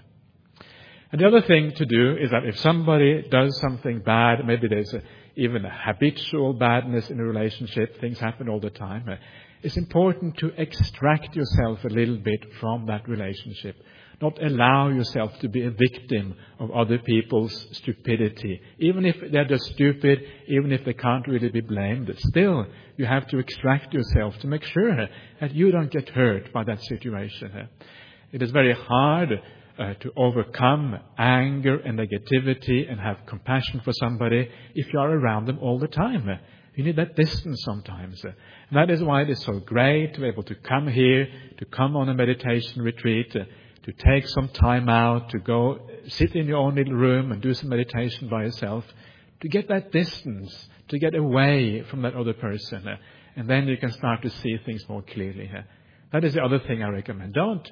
And the other thing to do is that if somebody does something bad, maybe there's a, even a habitual badness in a relationship, things happen all the time, it's important to extract yourself a little bit from that relationship. Not allow yourself to be a victim of other people's stupidity. Even if they're just stupid, even if they can't really be blamed, still you have to extract yourself to make sure that you don't get hurt by that situation. It is very hard uh, to overcome anger and negativity and have compassion for somebody if you are around them all the time. You need that distance sometimes. And that is why it is so great to be able to come here, to come on a meditation retreat, to take some time out, to go sit in your own little room and do some meditation by yourself, to get that distance, to get away from that other person. And then you can start to see things more clearly. That is the other thing I recommend. Don't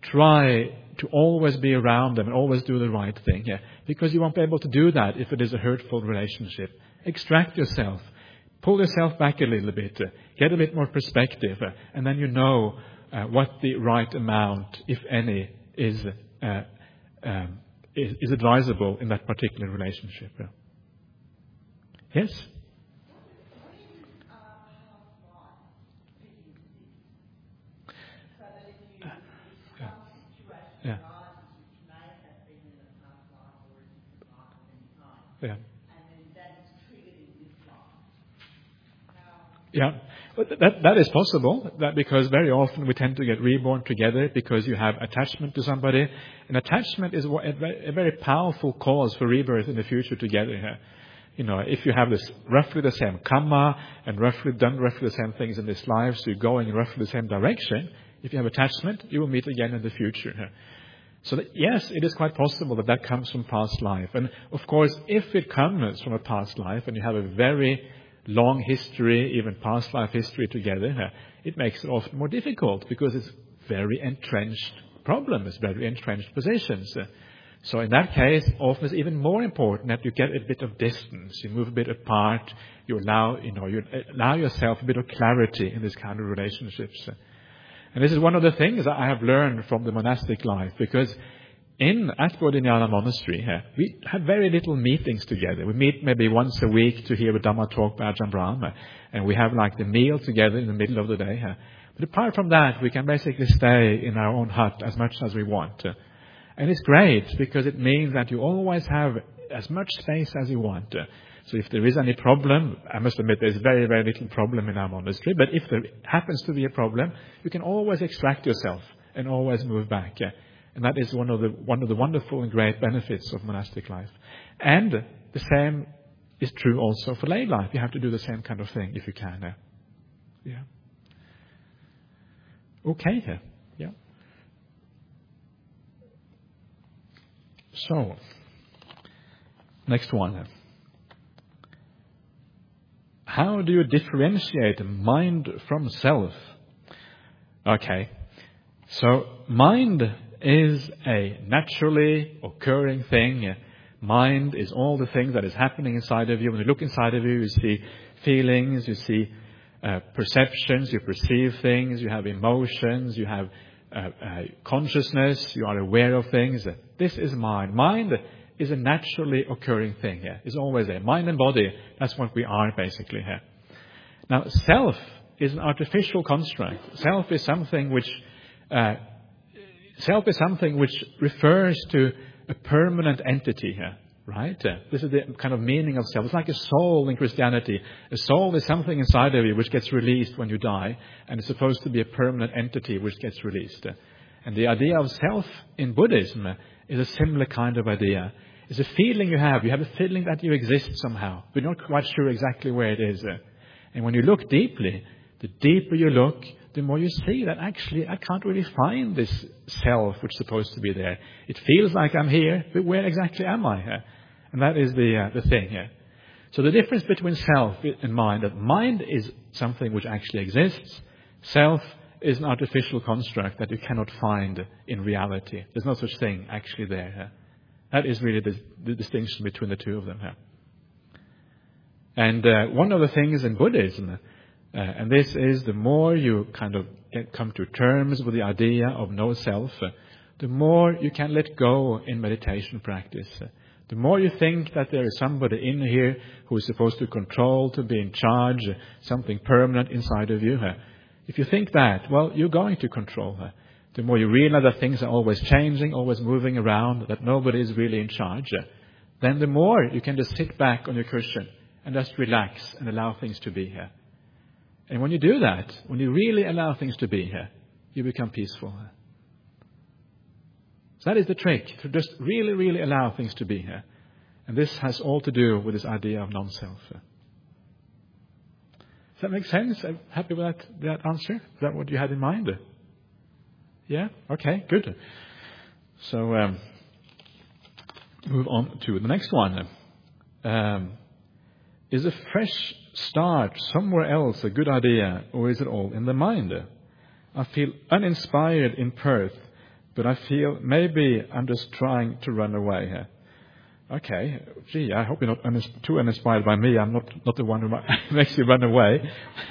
try to always be around them and always do the right thing, because you won't be able to do that if it is a hurtful relationship. Extract yourself. Pull yourself back a little bit. Get a bit more perspective. And then you know uh, what the right amount, if any, is uh, um, is, is advisable in that particular relationship. Yeah. Yes? Uh, yeah. Yeah. Yeah. Yeah, but that that is possible. That because very often we tend to get reborn together because you have attachment to somebody, and attachment is a very powerful cause for rebirth in the future together. You know, if you have this roughly the same karma and roughly done roughly the same things in this life, so you're going in roughly the same direction. If you have attachment, you will meet again in the future. So that, yes, it is quite possible that that comes from past life, and of course, if it comes from a past life and you have a very long history, even past life history together, it makes it often more difficult because it's very entrenched problems, very entrenched positions. So in that case, often it's even more important that you get a bit of distance. You move a bit apart. You allow, you know, you allow yourself a bit of clarity in this kind of relationships. And this is one of the things that I have learned from the monastic life, because in at Bodhinyana Monastery, uh, we have very little meetings together. We meet maybe once a week to hear a Dhamma talk by Ajahn Brahma, and we have like the meal together in the middle of the day. Uh. But apart from that, we can basically stay in our own hut as much as we want. Uh. And it's great because it means that you always have as much space as you want. So if there is any problem, I must admit there's very, very little problem in our monastery, but if there happens to be a problem, you can always extract yourself and always move back. And that is one of the one of the wonderful and great benefits of monastic life. And the same is true also for lay life. You have to do the same kind of thing if you can. Yeah. Okay. Yeah. So, next one. How do you differentiate mind from self? Okay. So, mind is a naturally occurring thing. Mind is all the things that is happening inside of you. When you look inside of you, you see feelings, you see uh, perceptions, you perceive things, you have emotions, you have uh, uh, consciousness, you are aware of things. This is mind. Mind is a naturally occurring thing here. It's always there. Mind and body, that's what we are basically here. Now, self is an artificial construct. Self is something which uh, self is something which refers to a permanent entity here, right? Uh, this is the kind of meaning of self. It's like a soul in Christianity. A soul is something inside of you which gets released when you die, and it's supposed to be a permanent entity which gets released. Uh, and the idea of self in Buddhism uh, is a similar kind of idea. It's a feeling you have. You have a feeling that you exist somehow, but you're not quite sure exactly where it is. Uh, and when you look deeply, the deeper you look, the more you see that actually I can't really find this self which is supposed to be there. It feels like I'm here, but where exactly am I? Uh, and that is the uh, the thing here. So the difference between self and mind, that mind is something which actually exists. Self is an artificial construct that you cannot find in reality. There's no such thing actually there. Uh, that is really the, the distinction between the two of them here. And uh, one of the things in Buddhism, Uh, and this is the more you kind of get, come to terms with the idea of no self, uh, the more you can let go in meditation practice. Uh, the more you think that there is somebody in here who is supposed to control, to be in charge, uh, something permanent inside of you. Uh, if you think that, well, you're going to control. Uh, the more you realize that things are always changing, always moving around, that nobody is really in charge, uh, then the more you can just sit back on your cushion and just relax and allow things to be here. And when you do that, when you really allow things to be here, you become peaceful. So that is the trick, to just really, really allow things to be here. And this has all to do with this idea of non-self. Does that make sense? I'm happy with that, that answer? Is that what you had in mind? Yeah? Okay, good. So, um, move on to the next one. Um, is a fresh start somewhere else a good idea, or is it all in the mind? I feel uninspired in Perth, but I feel maybe I'm just trying to run away here. Okay, gee, I hope you're not un- too uninspired by me. I'm not, not the one who makes you run away.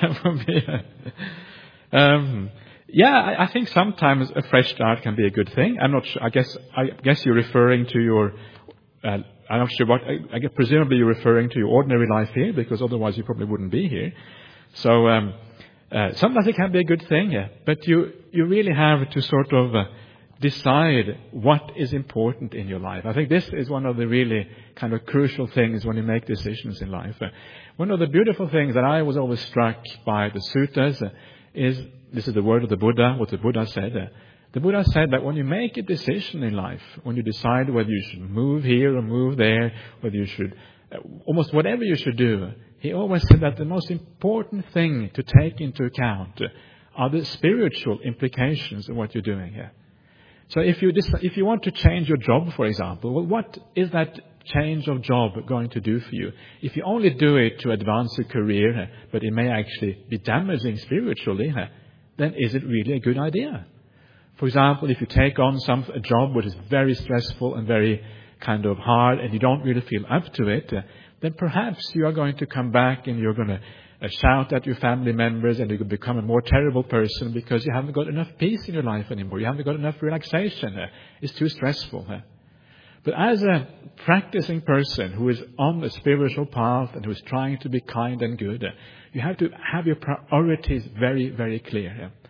um, yeah, I, I think sometimes a fresh start can be a good thing. I'm not sure. I guess I guess you're referring to your. Uh, I'm not sure what. I, I guess presumably you're referring to your ordinary life here, because otherwise you probably wouldn't be here. So um, uh, sometimes it can be a good thing, yeah, but you you really have to sort of uh, decide what is important in your life. I think this is one of the really kind of crucial things when you make decisions in life. Uh, one of the beautiful things that I was always struck by the suttas uh, is, this is the word of the Buddha, what the Buddha said. Uh, the Buddha said that when you make a decision in life, when you decide whether you should move here or move there, whether you should, uh, almost whatever you should do, he always said that the most important thing to take into account uh, are the spiritual implications of what you're doing here. So if you decide, if you want to change your job, for example, well, what is that change of job going to do for you? If you only do it to advance your career, but it may actually be damaging spiritually, then is it really a good idea? For example, if you take on some a job which is very stressful and very kind of hard, and you don't really feel up to it, then perhaps you are going to come back and you're going to Uh, shout at your family members, and you could become a more terrible person because you haven't got enough peace in your life anymore. You haven't got enough relaxation. Uh, it's too stressful. Uh. But as a practicing person who is on a spiritual path and who is trying to be kind and good, uh, you have to have your priorities very, very clear. Uh.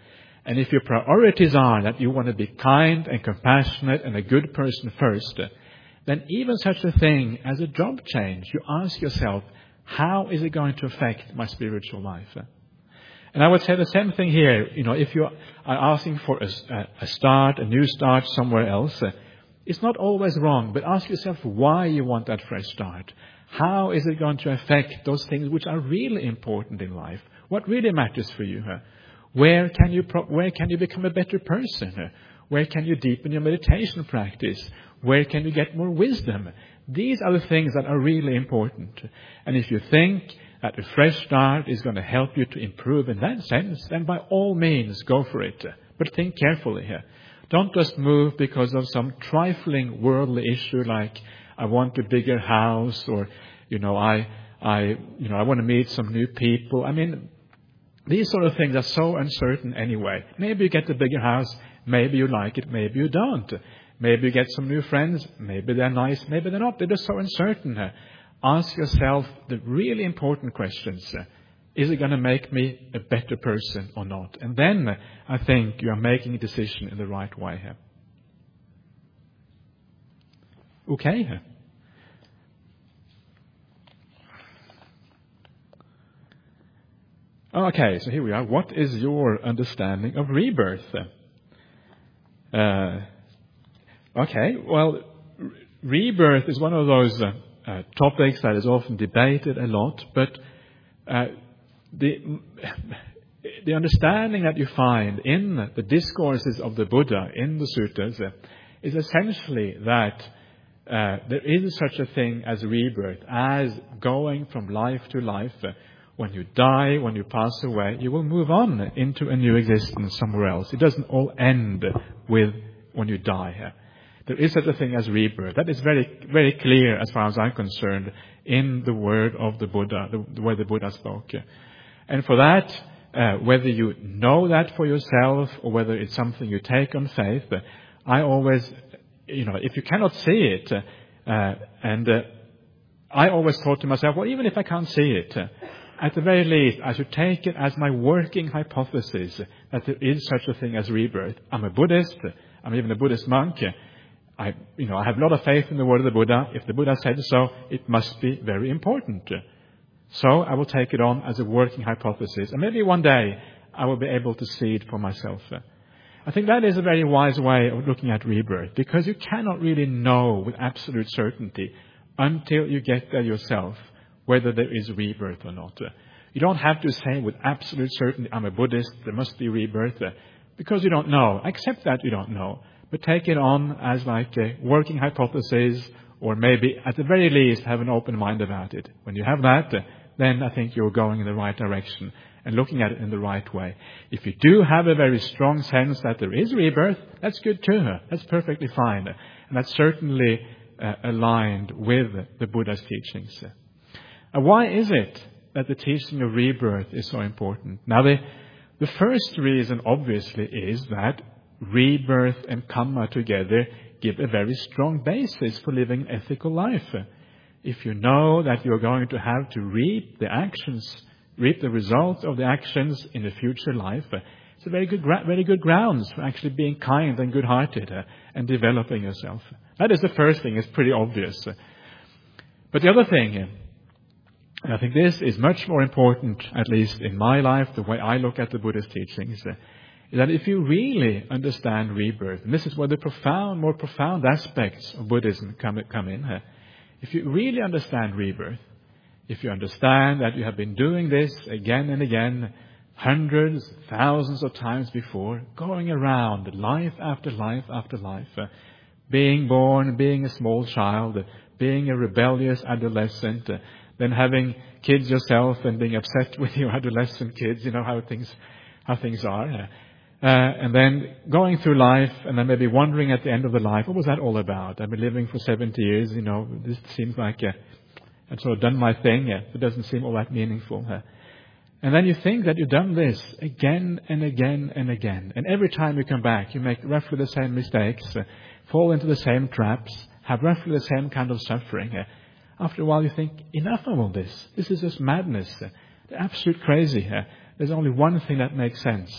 And if your priorities are that you want to be kind and compassionate and a good person first, then even such a thing as a job change, you ask yourself, how is it going to affect my spiritual life? And I would say the same thing here. You know, if you are asking for a, a start, a new start somewhere else, it's not always wrong, but ask yourself why you want that fresh start. How is it going to affect those things which are really important in life? What really matters for you? Where can you pro- where can you become a better person? Where can you deepen your meditation practice? Where can you get more wisdom? These are the things that are really important. And if you think that a fresh start is going to help you to improve in that sense, then by all means go for it. But think carefully here. Don't just move because of some trifling worldly issue like I want a bigger house, or you know I I you know I want to meet some new people. I mean, these sort of things are so uncertain anyway. Maybe you get a bigger house, maybe you like it, maybe you don't. Maybe you get some new friends, maybe they're nice, maybe they're not. They're just so uncertain. Ask yourself the really important questions. Is it going to make me a better person or not? And then I think you are making a decision in the right way here. Okay. Okay, so here we are. What is your understanding of rebirth? Uh, okay, well, rebirth is one of those uh, uh, topics that is often debated a lot, but uh, the the understanding that you find in the discourses of the Buddha, in the suttas, uh, is essentially that uh, there is such a thing as rebirth, as going from life to life. Uh, when you die, when you pass away, you will move on into a new existence somewhere else. It doesn't all end with when you die. Uh, there is such a thing as rebirth. That is very, very clear as far as I'm concerned in the word of the Buddha, the, the way the Buddha spoke. And for that, uh, whether you know that for yourself or whether it's something you take on faith, uh, I always, you know, if you cannot see it, uh, and uh, I always thought to myself, well, even if I can't see it, uh, at the very least, I should take it as my working hypothesis that there is such a thing as rebirth. I'm a Buddhist. I'm even a Buddhist monk. I, you know, I have a lot of faith in the word of the Buddha. If the Buddha said so, it must be very important. So I will take it on as a working hypothesis. And maybe one day I will be able to see it for myself. I think that is a very wise way of looking at rebirth, because you cannot really know with absolute certainty until you get there yourself whether there is rebirth or not. You don't have to say with absolute certainty, I'm a Buddhist, there must be rebirth, because you don't know. Accept that you don't know. But take it on as like a working hypothesis, or maybe at the very least have an open mind about it. When you have that, then I think you're going in the right direction and looking at it in the right way. If you do have a very strong sense that there is rebirth, that's good too. That's perfectly fine. And that's certainly uh, aligned with the Buddha's teachings. Uh, why is it that the teaching of rebirth is so important? Now, the, the first reason, obviously, is that rebirth and karma together give a very strong basis for living an ethical life. If you know that you're going to have to reap the actions, reap the results of the actions in the future life, it's a very good, very good grounds for actually being kind and good-hearted uh, and developing yourself. That is the first thing. It's pretty obvious. But the other thing, and I think this is much more important, at least in my life, the way I look at the Buddhist teachings, uh, is that if you really understand rebirth, and this is where the profound, more profound aspects of Buddhism come, come in, uh, if you really understand rebirth, if you understand that you have been doing this again and again, hundreds, thousands of times before, going around life after life after life, uh, being born, being a small child, uh, being a rebellious adolescent, uh, then having kids yourself and being upset with your adolescent kids, you know how things how things are. Uh, uh, and then going through life and then maybe wondering at the end of the life, what was that all about? I've been living for seventy years, you know, this seems like uh, I've sort of done my thing. Uh, it doesn't seem all that meaningful. Uh, and then you think that you've done this again and again and again. And every time you come back, you make roughly the same mistakes, uh, fall into the same traps, have roughly the same kind of suffering. Uh, After a while you think, enough of all this. This is just madness. They're absolute crazy here. There's only one thing that makes sense.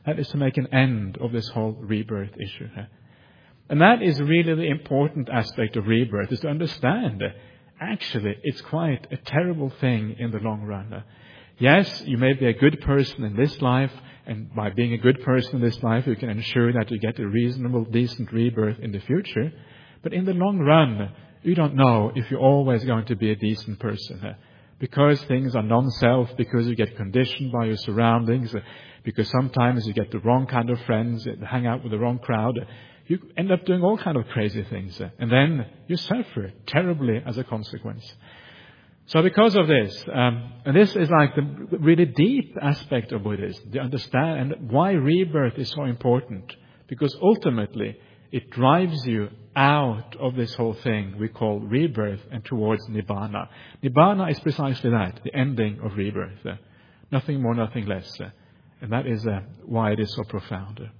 That is to make an end of this whole rebirth issue. And that is really the important aspect of rebirth, is to understand that actually it's quite a terrible thing in the long run. Yes, you may be a good person in this life, and by being a good person in this life, you can ensure that you get a reasonable, decent rebirth in the future. But in the long run, you don't know if you're always going to be a decent person. Because things are non-self, because you get conditioned by your surroundings, because sometimes you get the wrong kind of friends, hang out with the wrong crowd, you end up doing all kind of crazy things. And then you suffer terribly as a consequence. So because of this, um, and this is like the really deep aspect of Buddhism, to understand and why rebirth is so important. Because ultimately, it drives you out of this whole thing we call rebirth and towards Nibbana. Nibbana is precisely that, the ending of rebirth. Uh, nothing more, nothing less. Uh, and that is uh, why it is so profound. Uh,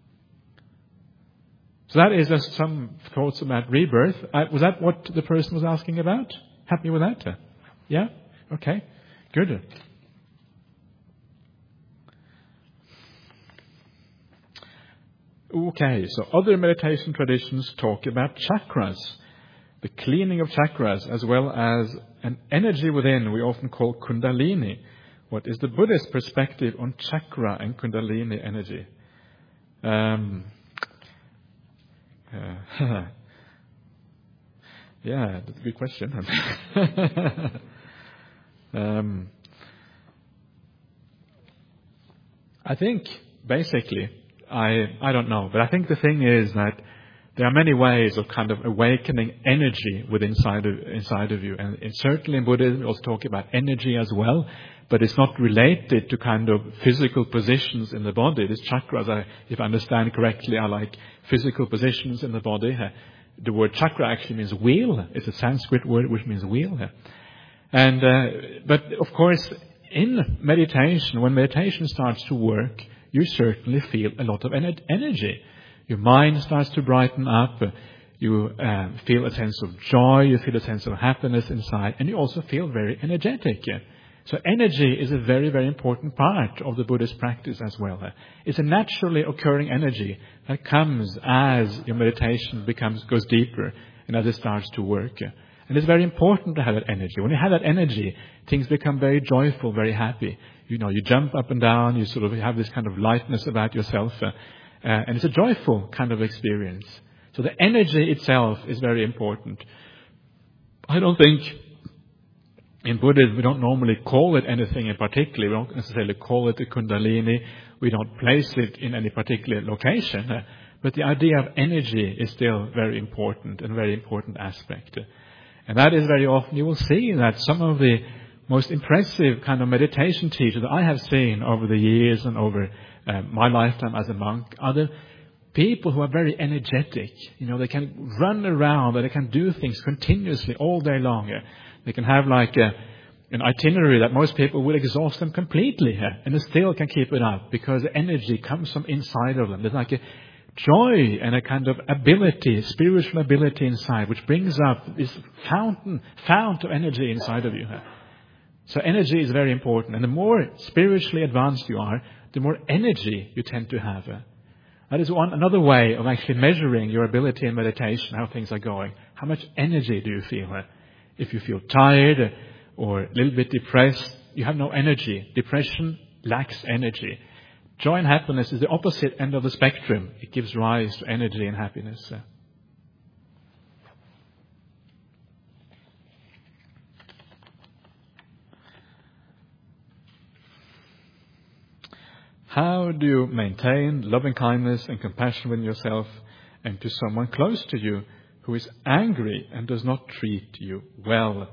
so that is just some thoughts about rebirth. Uh, was that what the person was asking about? Happy with that? Uh, yeah? Okay. Good. Okay, so other meditation traditions talk about chakras, the cleaning of chakras, as well as an energy within we often call kundalini. What is the Buddhist perspective on chakra and kundalini energy? Um, uh, yeah, that's a good question. um, I think, basically, I I don't know, but I think the thing is that there are many ways of kind of awakening energy within inside of, inside of you. And, and certainly in Buddhism, we also talk about energy as well, but it's not related to kind of physical positions in the body. These chakras, I, if I understand correctly, are like physical positions in the body. The word chakra actually means wheel. It's a Sanskrit word which means wheel. And uh, but of course, in meditation, when meditation starts to work, you certainly feel a lot of energy. Your mind starts to brighten up. You uh, feel a sense of joy. You feel a sense of happiness inside. And you also feel very energetic. So energy is a very, very important part of the Buddhist practice as well. It's a naturally occurring energy that comes as your meditation becomes goes deeper and as it starts to work. And it's very important to have that energy. When you have that energy, things become very joyful, very happy. You know, you jump up and down, you sort of have this kind of lightness about yourself, uh, uh, and it's a joyful kind of experience. So the energy itself is very important. I don't think in Buddhism we don't normally call it anything in particular. We don't necessarily call it the Kundalini. We don't place it in any particular location. Uh, but the idea of energy is still very important and a very important aspect. Uh, and that is very often you will see that some of the most impressive kind of meditation teachers that I have seen over the years and over uh, my lifetime as a monk are the people who are very energetic. You know, they can run around and they can do things continuously all day long. They can have like a, an itinerary that most people will exhaust them completely, and they still can keep it up because the energy comes from inside of them. There's like a joy and a kind of ability, spiritual ability inside, which brings up this fountain, fount of energy inside of you. So energy is very important. And the more spiritually advanced you are, the more energy you tend to have. That is one another way of actually measuring your ability in meditation, how things are going. How much energy do you feel? If you feel tired or a little bit depressed, you have no energy. Depression lacks energy. Joy and happiness is the opposite end of the spectrum. It gives rise to energy and happiness. How do you maintain loving kindness and compassion within yourself and to someone close to you who is angry and does not treat you well?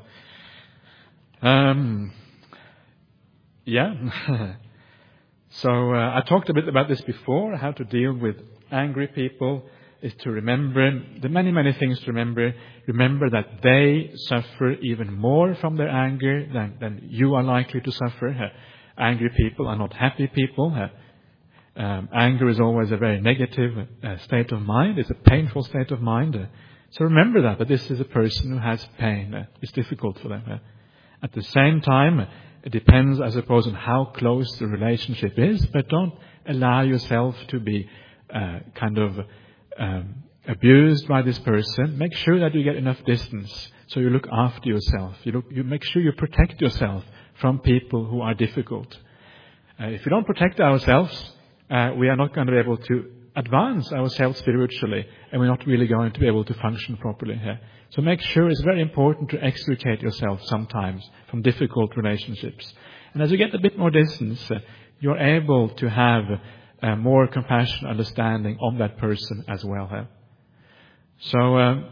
Um, yeah. so uh, I talked a bit about this before. How to deal with angry people is to remember the many, many things to remember. Remember that they suffer even more from their anger than, than you are likely to suffer. Angry people are not happy people. Uh, um, anger is always a very negative uh, state of mind. It's a painful state of mind. Uh, so remember that, that this is a person who has pain. Uh, it's difficult for them. Uh, at the same time, It depends, I suppose, on how close the relationship is, but don't allow yourself to be uh, kind of um, abused by this person. Make sure that you get enough distance so you look after yourself. You, look, you make sure you protect yourself from people who are difficult. Uh, if we don't protect ourselves, uh, we are not going to be able to advance ourselves spiritually, and we're not really going to be able to function properly here. So make sure it's very important to extricate yourself sometimes from difficult relationships. And as you get a bit more distance, uh, you're able to have uh, more compassion, understanding of that person as well here. So, um,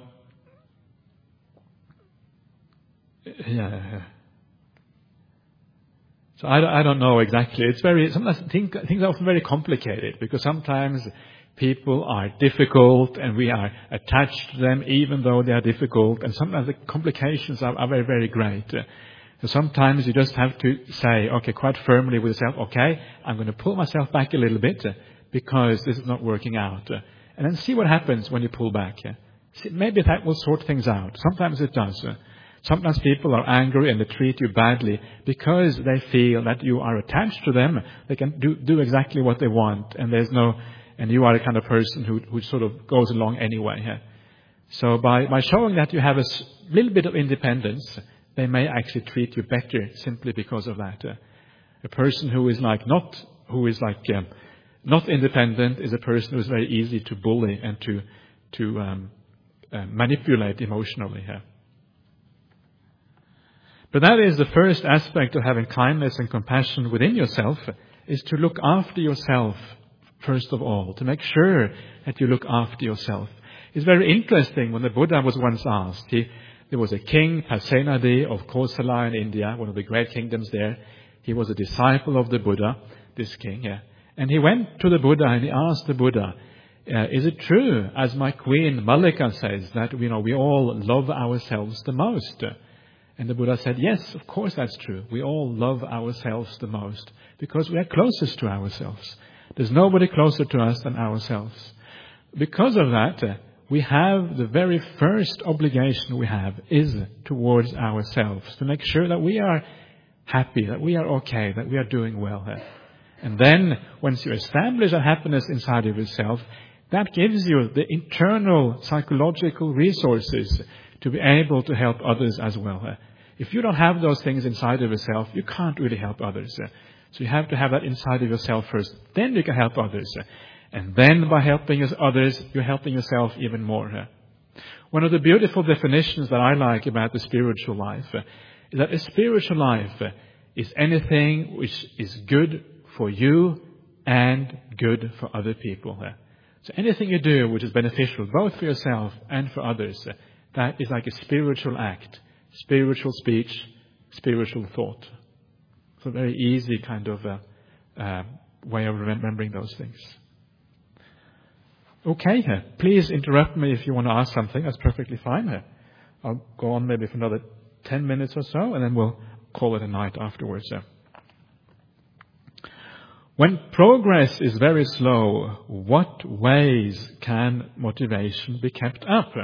yeah. So I, I don't know exactly. It's very, sometimes things, things are often very complicated because sometimes people are difficult and we are attached to them even though they are difficult, and sometimes the complications are, are very, very great. So sometimes you just have to say, okay, quite firmly with yourself, okay, I'm going to pull myself back a little bit because this is not working out. And then see what happens when you pull back. See, maybe that will sort things out. Sometimes it does. Sometimes people are angry and they treat you badly because they feel that you are attached to them. They can do, do exactly what they want, and there's no, and you are the kind of person who, who sort of goes along anyway. Yeah? So by, by showing that you have a s- little bit of independence, they may actually treat you better simply because of that. Uh, a person who is like not, who is like um, not independent is a person who is very easy to bully and to to um, uh, manipulate emotionally. Yeah? But that is the first aspect of having kindness and compassion within yourself, is to look after yourself first of all, to make sure that you look after yourself. It's very interesting when the Buddha was once asked. He, there was a king, Pasenadi of Kosala in India, one of the great kingdoms there. He was a disciple of the Buddha, this king. Yeah. And he went to the Buddha and he asked the Buddha, uh, is it true, as my queen Mallika says, that you know, we all love ourselves the most? And the Buddha said, yes, of course that's true. We all love ourselves the most because we are closest to ourselves. There's nobody closer to us than ourselves. Because of that, uh, we have the very first obligation we have is towards ourselves, to make sure that we are happy, that we are okay, that we are doing well. Uh. And then, once you establish that happiness inside of yourself, that gives you the internal psychological resources to be able to help others as well. If you don't have those things inside of yourself, you can't really help others. So you have to have that inside of yourself first. Then you can help others. And then by helping others, you're helping yourself even more. One of the beautiful definitions that I like about the spiritual life is that a spiritual life is anything which is good for you and good for other people. So anything you do which is beneficial both for yourself and for others, that is like a spiritual act, spiritual speech, spiritual thought. It's a very easy kind of uh, uh, way of remembering those things. Okay, uh, please interrupt me if you want to ask something. That's perfectly fine. Uh, I'll go on maybe for another ten minutes or so, and then we'll call it a night afterwards. Uh. When progress is very slow, what ways can motivation be kept up?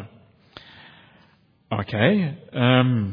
Okay. Um,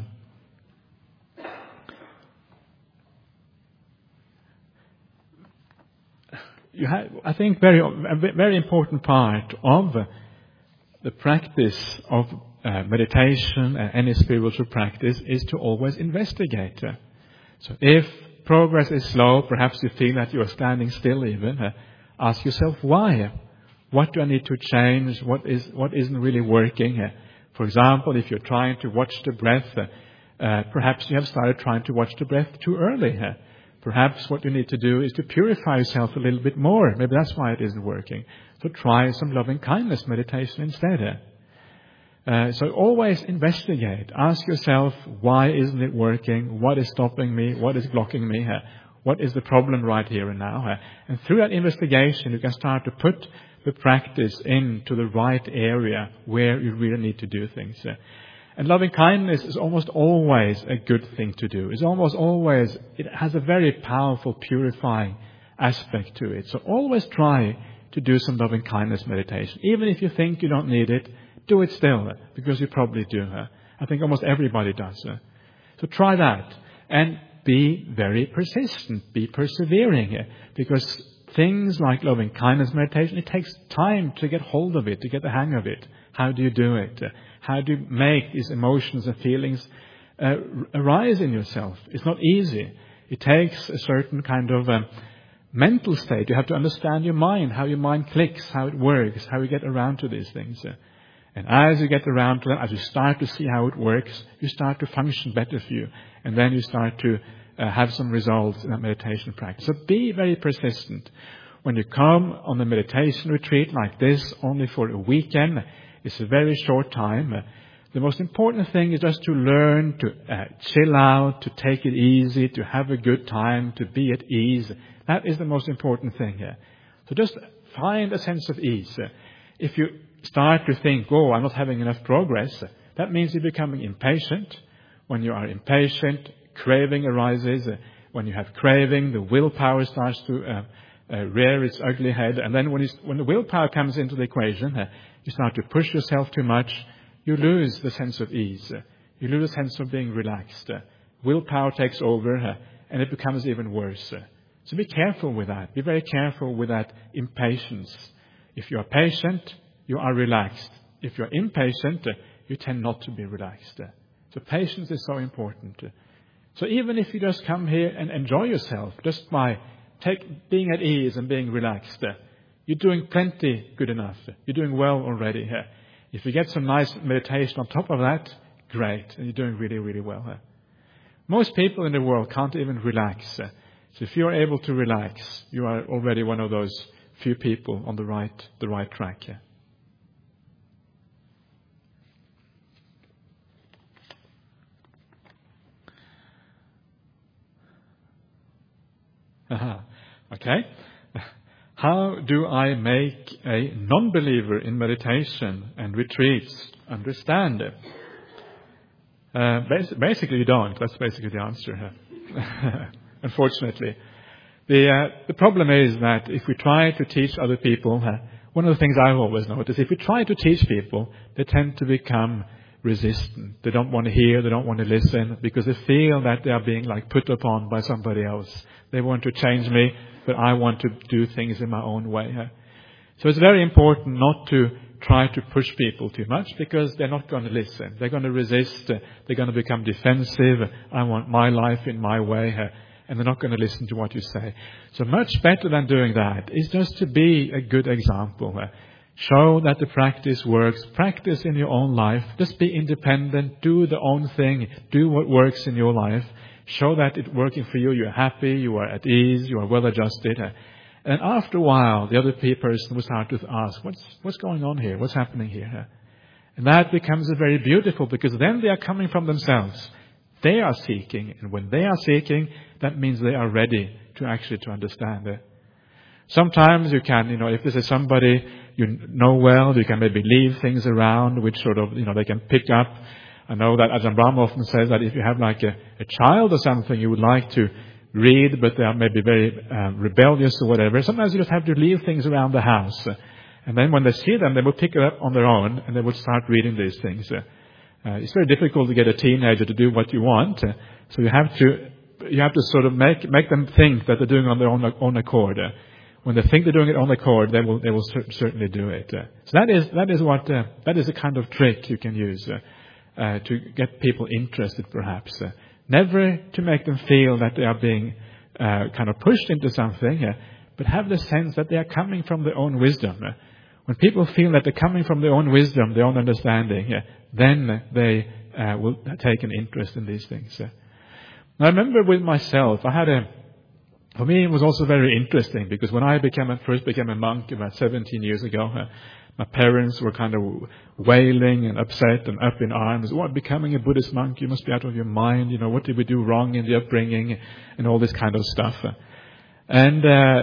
you have, I think, very a very important part of the practice of uh, meditation and any spiritual practice is to always investigate. So, if progress is slow, perhaps you feel that you are standing still. Even uh, ask yourself why. What do I need to change? What is what isn't really working? Uh, For example, if you're trying to watch the breath, uh, uh, perhaps you have started trying to watch the breath too early. Uh, perhaps what you need to do is to purify yourself a little bit more. Maybe that's why it isn't working. So try some loving kindness meditation instead. Uh, so always investigate. Ask yourself, why isn't it working? What is stopping me? What is blocking me? Uh, what is the problem right here and now? Uh, and through that investigation, you can start to put the practice into the right area where you really need to do things. And loving kindness is almost always a good thing to do. It's almost always, it has a very powerful purifying aspect to it. So always try to do some loving kindness meditation. Even if you think you don't need it, do it still, because you probably do. I think almost everybody does. So try that. And be very persistent, be persevering, because things like loving kindness meditation, it takes time to get hold of it, to get the hang of it. How do you do it? How do you make these emotions and feelings uh, arise in yourself? It's not easy. It takes a certain kind of um, mental state. You have to understand your mind, how your mind clicks, how it works, how you get around to these things. And as you get around to them, as you start to see how it works, you start to function better for you. And then you start to uh, have some results in that meditation practice. So be very persistent. When you come on a meditation retreat like this, only for a weekend, it's a very short time. Uh, the most important thing is just to learn to uh, chill out, to take it easy, to have a good time, to be at ease. That is the most important thing here. So just find a sense of ease. Uh, if you start to think, oh, I'm not having enough progress, that means you're becoming impatient. When you are impatient, craving arises. Uh, when you have craving, the willpower starts to uh, uh, rear its ugly head. And then when, you, when the willpower comes into the equation, uh, you start to push yourself too much. You lose the sense of ease. Uh, you lose the sense of being relaxed. Uh, willpower takes over, uh, and it becomes even worse. Uh, so be careful with that. Be very careful with that impatience. If you are patient, you are relaxed. If you're impatient, uh, you tend not to be relaxed. Uh, so patience is so important. Uh, so even if you just come here and enjoy yourself, just by take, being at ease and being relaxed, uh, you're doing plenty good enough. Uh, you're doing well already. Uh, if you get some nice meditation on top of that, great. And you're doing really, really well. Uh, most people in the world can't even relax. Uh, so if you're able to relax, you are already one of those few people on the right, the right track. Yeah. Aha. Okay. How do I make a non-believer in meditation and retreats understand it? Uh, basically, you don't. That's basically the answer. Unfortunately. The, uh, the problem is that if we try to teach other people, uh, one of the things I've always noticed, if we try to teach people, they tend to become resistant. They don't want to hear, they don't want to listen, because they feel that they are being like put upon by somebody else. They want to change me, but I want to do things in my own way. Uh. So it's very important not to try to push people too much, because they're not going to listen. They're going to resist. Uh, they're going to become defensive. I want my life in my way. Uh, And they're not going to listen to what you say. So much better than doing that is just to be a good example. Uh, show that the practice works. Practice in your own life. Just be independent. Do the own thing. Do what works in your life. Show that it's working for you. You're happy. You are at ease. You are well adjusted. Uh, and after a while, the other person will start to ask, what's, what's going on here? What's happening here? Uh, and that becomes very beautiful, because then they are coming from themselves. They are seeking, and when they are seeking, that means they are ready to actually to understand it. Sometimes you can, you know, if this is somebody you know well, you can maybe leave things around which sort of, you know, they can pick up. I know that Ajahn Brahm often says that if you have like a, a child or something you would like to read, but they are maybe very uh, rebellious or whatever, sometimes you just have to leave things around the house. And then when they see them, they will pick it up on their own, and they will start reading these things. Uh, it's very difficult to get a teenager to do what you want, uh, so you have to you have to sort of make make them think that they're doing it on their own own accord. Uh, when they think they're doing it on their accord, they will they will cer- certainly do it. Uh, so that is that is what uh, that is a kind of trick you can use uh, uh, to get people interested, perhaps. Uh, never to make them feel that they are being uh, kind of pushed into something, uh, but have the sense that they are coming from their own wisdom. Uh, when people feel that they're coming from their own wisdom, their own understanding, uh, then they uh, will take an interest in these things. Uh, I remember with myself, I had a, for me it was also very interesting, because when I became a, first became a monk about seventeen years ago, uh, my parents were kind of wailing and upset and up in arms. What, becoming a Buddhist monk? You must be out of your mind. You know, what did we do wrong in the upbringing and all this kind of stuff. Uh, and uh,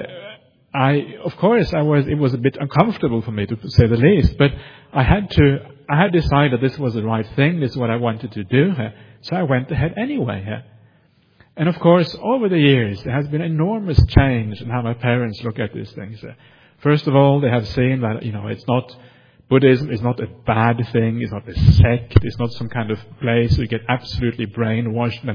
I, of course, I was, it was a bit uncomfortable for me, to say the least, but I had to, I had decided this was the right thing, this is what I wanted to do, uh, so I went ahead anyway. Uh. And of course, over the years, there has been enormous change in how my parents look at these things. Uh, first of all, they have seen that, you know, it's not, Buddhism is not a bad thing, it's not a sect, it's not some kind of place where you get absolutely brainwashed and,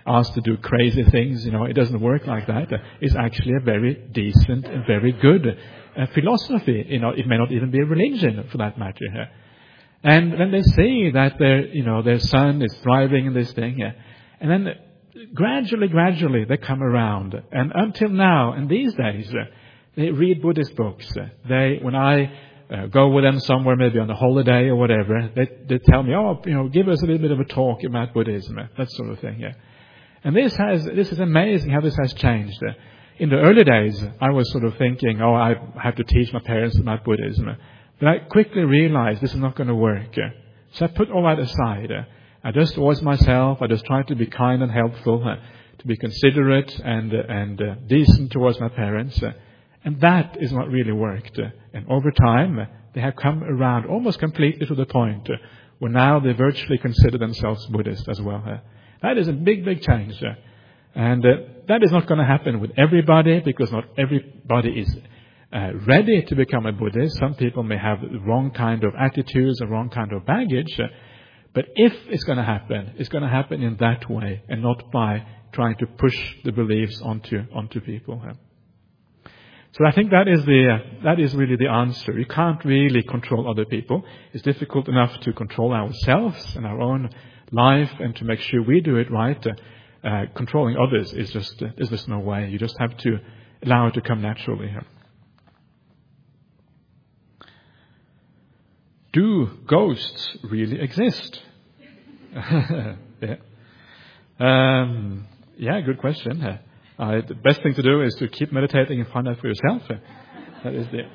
asked to do crazy things. You know, it doesn't work like that. It's actually a very decent and very good uh, philosophy. You know, it may not even be a religion for that matter. And when they see that their, you know, their son is thriving in this thing, and then gradually, gradually they come around. And until now, and these days, they read Buddhist books. They, when I uh, go with them somewhere, maybe on a holiday or whatever, they, they tell me, oh, you know, give us a little bit of a talk about Buddhism, that sort of thing. Yeah. And this has, this is amazing how this has changed. In the early days, I was sort of thinking, oh, I have to teach my parents about Buddhism. But I quickly realized this is not going to work. So I put all that aside. I just was myself. I just tried to be kind and helpful, to be considerate and and uh, decent towards my parents. And that is what really worked. And over time, they have come around almost completely to the point where now they virtually consider themselves Buddhist as well. That is a big, big change. And uh, that is not going to happen with everybody, because not everybody is Uh, ready to become a Buddhist. Some people may have the wrong kind of attitudes or wrong kind of baggage. Uh, but if it's going to happen, it's going to happen in that way and not by trying to push the beliefs onto onto people. Uh. So I think that is the uh, that is really the answer. You can't really control other people. It's difficult enough to control ourselves and our own life and to make sure we do it right. Uh, uh, controlling others is just uh, there's just no way. You just have to allow it to come naturally. Uh. Do ghosts really exist? yeah. Um, yeah, good question. Uh, uh, the best thing to do is to keep meditating and find out for yourself. Uh, that is the.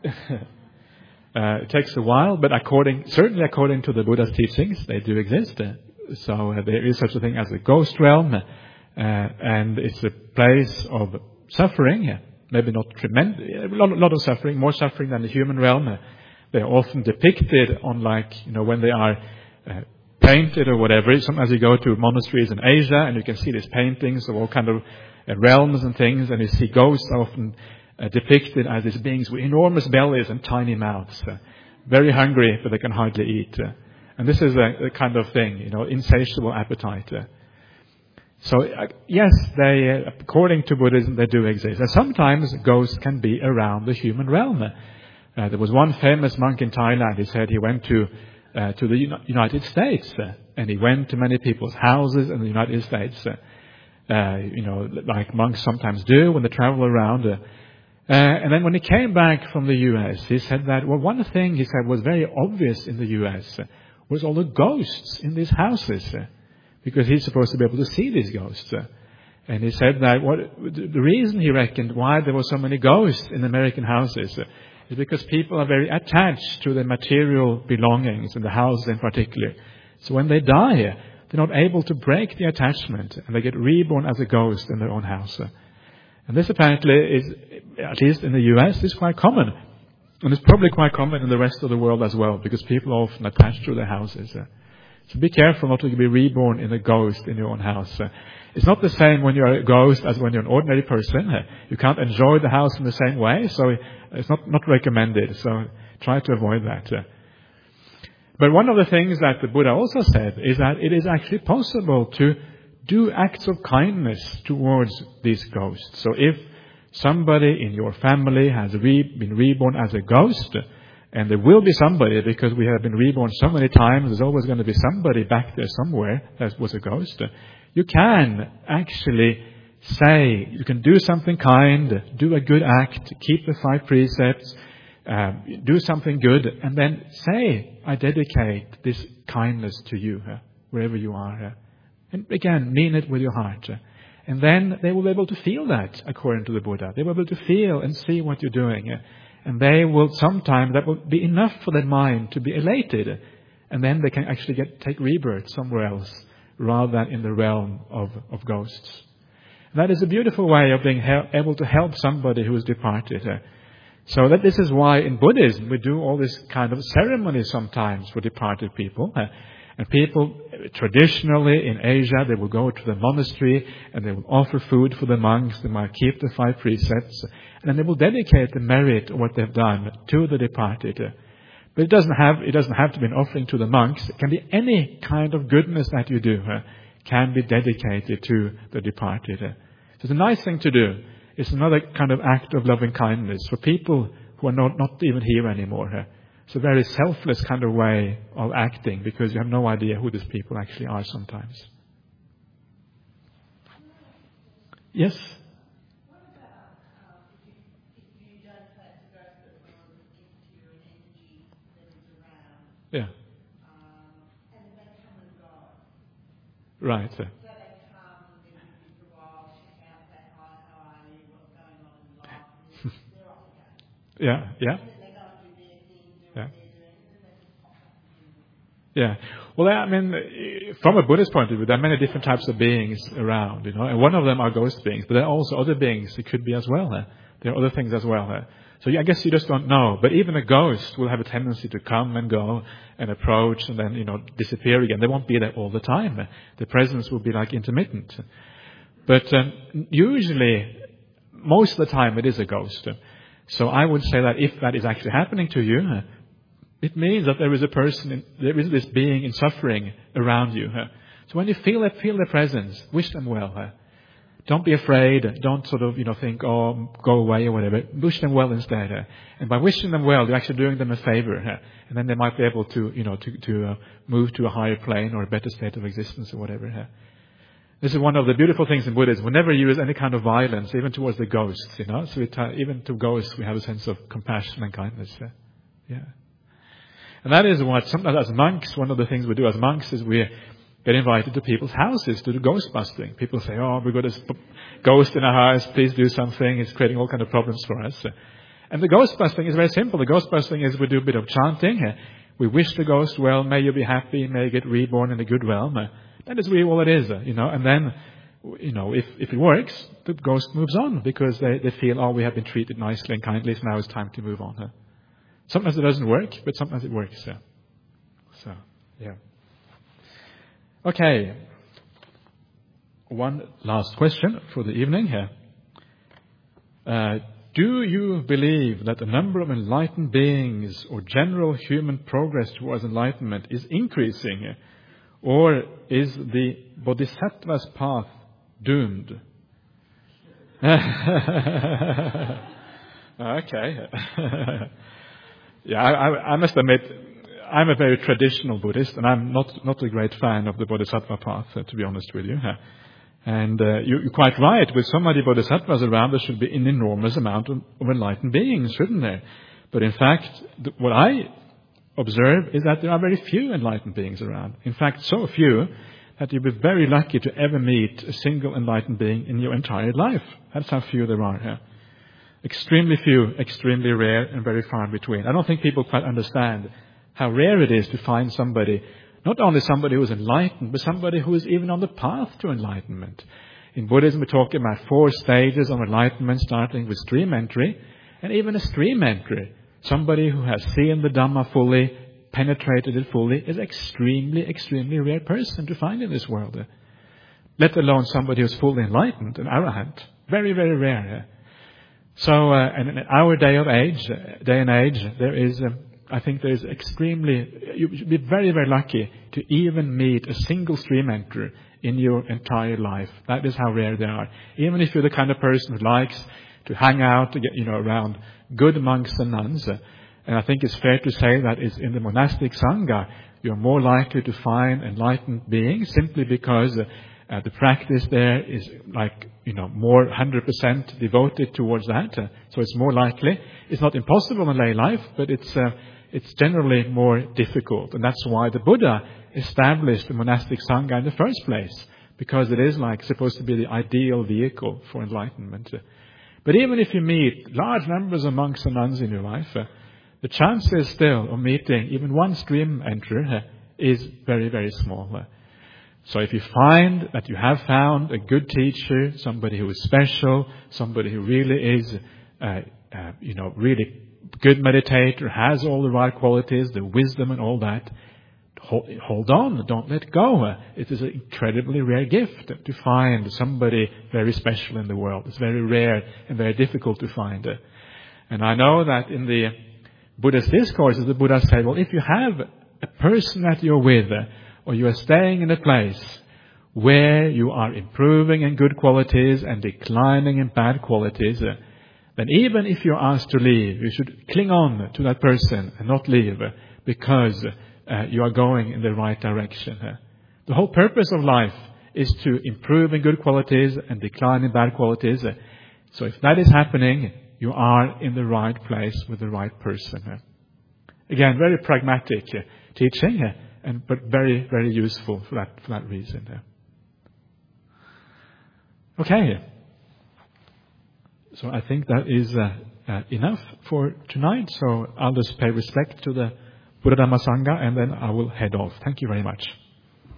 uh, it takes a while, but according, certainly according to the Buddha's teachings, they do exist. Uh, so uh, there is such a thing as a ghost realm, uh, and it's a place of suffering. Uh, maybe not tremendous, a lot, lot of suffering, more suffering than the human realm. Uh, They're often depicted on, like, you know, when they are uh, painted or whatever. Sometimes you go to monasteries in Asia and you can see these paintings of all kind of uh, realms and things, and you see ghosts often uh, depicted as these beings with enormous bellies and tiny mouths, uh, very hungry but they can hardly eat. Uh, and this is a, a kind of thing, you know, insatiable appetite. Uh. So uh, yes, they, uh, according to Buddhism, they do exist. And sometimes ghosts can be around the human realm. Uh, Uh, there was one famous monk in Thailand. He said he went to uh, to the Uni- United States, uh, and he went to many people's houses in the United States. Uh, uh, you know, like monks sometimes do when they travel around. Uh, uh, and then when he came back from the U S, he said that, well, one thing he said was very obvious in the U S uh, was all the ghosts in these houses, uh, because he's supposed to be able to see these ghosts. Uh, and he said that what the reason he reckoned why there were so many ghosts in American houses uh, is because people are very attached to their material belongings, in the house in particular. So when they die, they're not able to break the attachment, and they get reborn as a ghost in their own house. And this apparently is, at least in the U S, is quite common. And it's probably quite common in the rest of the world as well, because people are often attached to their houses. So be careful not to be reborn in a ghost in your own house. It's not the same when you're a ghost as when you're an ordinary person. You can't enjoy the house in the same way, so it's not, not recommended. So try to avoid that. But one of the things that the Buddha also said is that it is actually possible to do acts of kindness towards these ghosts. So if somebody in your family has re- been reborn as a ghost, and there will be somebody, because we have been reborn so many times, there's always going to be somebody back there somewhere that was a ghost. You can actually say, you can do something kind, do a good act, keep the five precepts, uh, do something good, and then say, I dedicate this kindness to you, uh, wherever you are. Uh, and again, mean it with your heart. Uh, and then they will be able to feel that, according to the Buddha. They will be able to feel and see what you're doing. Uh, and they will, sometimes, that will be enough for their mind to be elated. And then they can actually get take rebirth somewhere else, rather than in the realm of, of ghosts. And that is a beautiful way of being he- able to help somebody who has departed. Uh, so that this is why in Buddhism we do all this kind of ceremonies sometimes for departed people. Uh, and people, traditionally in Asia, they will go to the monastery and they will offer food for the monks. They might keep the five precepts. And then they will dedicate the merit of what they've done to the departed. Uh, But it doesn't have, it doesn't have to be an offering to the monks. It can be any kind of goodness that you do. Uh, can be dedicated to the departed. So it's a nice thing to do. It's another kind of act of loving kindness for people who are not, not even here anymore. It's a very selfless kind of way of acting because you have no idea who these people actually are sometimes. Yes? What about um, if, you, if you don't have to go to the world and give to you an energy that is around, Yeah. um, and they come and go? Right. So they come, they give you for a while, check out, say hi, how are you, what's going on in life, and they're off again. Yeah, yeah. And then they go and do their thing, do Yeah. what they're doing, and then they just pop up again. Yeah. Well, I mean, from a Buddhist point of view, there are many different types of beings around, you know, and one of them are ghost beings, but there are also other beings it could be as well. Eh? There are other things as well. Eh? So I guess you just don't know. But even a ghost will have a tendency to come and go and approach and then, you know, disappear again. They won't be there all the time. Eh? The presence will be like intermittent. But um, usually, most of the time, it is a ghost. So I would say that if that is actually happening to you, eh, it means that there is a person, in, there is this being in suffering around you. Huh? So when you feel that, feel their presence, wish them well. Huh? Don't be afraid. Don't sort of, you know, think, oh, go away or whatever. Wish them well instead. Huh? And by wishing them well, you're actually doing them a favor. Huh? And then they might be able to, you know, to, to uh, move to a higher plane or a better state of existence or whatever. Huh? This is one of the beautiful things in Buddhism. We never use any kind of violence, even towards the ghosts, you know. So it, uh, even to ghosts, we have a sense of compassion and kindness. Huh? Yeah. And that is what, sometimes as monks, one of the things we do as monks is we get invited to people's houses to do ghost busting. People say, oh, we've got a ghost in our house, please do something. It's creating all kinds of problems for us. And the ghost busting is very simple. The ghost busting is we do a bit of chanting. We wish the ghost well, may you be happy, may you get reborn in a good realm. That is really all it is, you know. And then, you know, if, if it works, the ghost moves on because they, they feel, oh, we have been treated nicely and kindly, so now it's time to move on. Sometimes it doesn't work, but sometimes it works. Yeah. So, yeah. Okay. One last question for the evening here. Uh, do you believe that the number of enlightened beings or general human progress towards enlightenment is increasing? Or is the Bodhisattva's path doomed? Okay. Yeah, I, I, I must admit, I'm a very traditional Buddhist, and I'm not not a great fan of the Bodhisattva path, uh, to be honest with you. And uh, you, you're quite right. With so many Bodhisattvas around, there should be an enormous amount of, of enlightened beings, shouldn't there? But in fact, the, what I observe is that there are very few enlightened beings around. In fact, so few that you'll be very lucky to ever meet a single enlightened being in your entire life. That's how few there are here. Extremely few, extremely rare, and very far in between. I don't think people quite understand how rare it is to find somebody, not only somebody who is enlightened, but somebody who is even on the path to enlightenment. In Buddhism, we talk about four stages of enlightenment, starting with stream entry, and even a stream entry. Somebody who has seen the Dhamma fully, penetrated it fully, is extremely, extremely rare person to find in this world. Let alone somebody who is fully enlightened, an arahant. Very, very rare. So, uh, and in our day of age, day and age, there is, um, I think there is extremely, you should be very, very lucky to even meet a single stream entry in your entire life. That is how rare they are. Even if you're the kind of person who likes to hang out, to get, you know, around good monks and nuns, uh, and I think it's fair to say that is in the monastic sangha, you're more likely to find enlightened beings simply because uh, Uh, the practice there is like, you know, more one hundred percent devoted towards that. Uh, so it's more likely. It's not impossible in lay life, but it's uh, it's generally more difficult. And that's why the Buddha established the monastic sangha in the first place, because it is like supposed to be the ideal vehicle for enlightenment. Uh, but even if you meet large numbers of monks and nuns in your life, uh, the chances still of meeting even one stream entry uh, is very, very small. Uh, So if you find that you have found a good teacher, somebody who is special, somebody who really is, uh, uh, you know, really good meditator, has all the right qualities, the wisdom and all that, hold, hold on, don't let go. It is an incredibly rare gift to find somebody very special in the world. It's very rare and very difficult to find. And I know that in the Buddhist discourses, the Buddha said, well, if you have a person that you're with, or you are staying in a place where you are improving in good qualities and declining in bad qualities, uh, then even if you're asked to leave, you should cling on to that person and not leave uh, because uh, you are going in the right direction. Uh. The whole purpose of life is to improve in good qualities and decline in bad qualities. Uh. So if that is happening, you are in the right place with the right person. Uh. Again, very pragmatic uh, teaching, uh, and but very, very useful for that for that reason. Uh. Okay. So I think that is uh, uh, enough for tonight. So I'll just pay respect to the Buddha Dhamma Sangha and then I will head off. Thank you very much.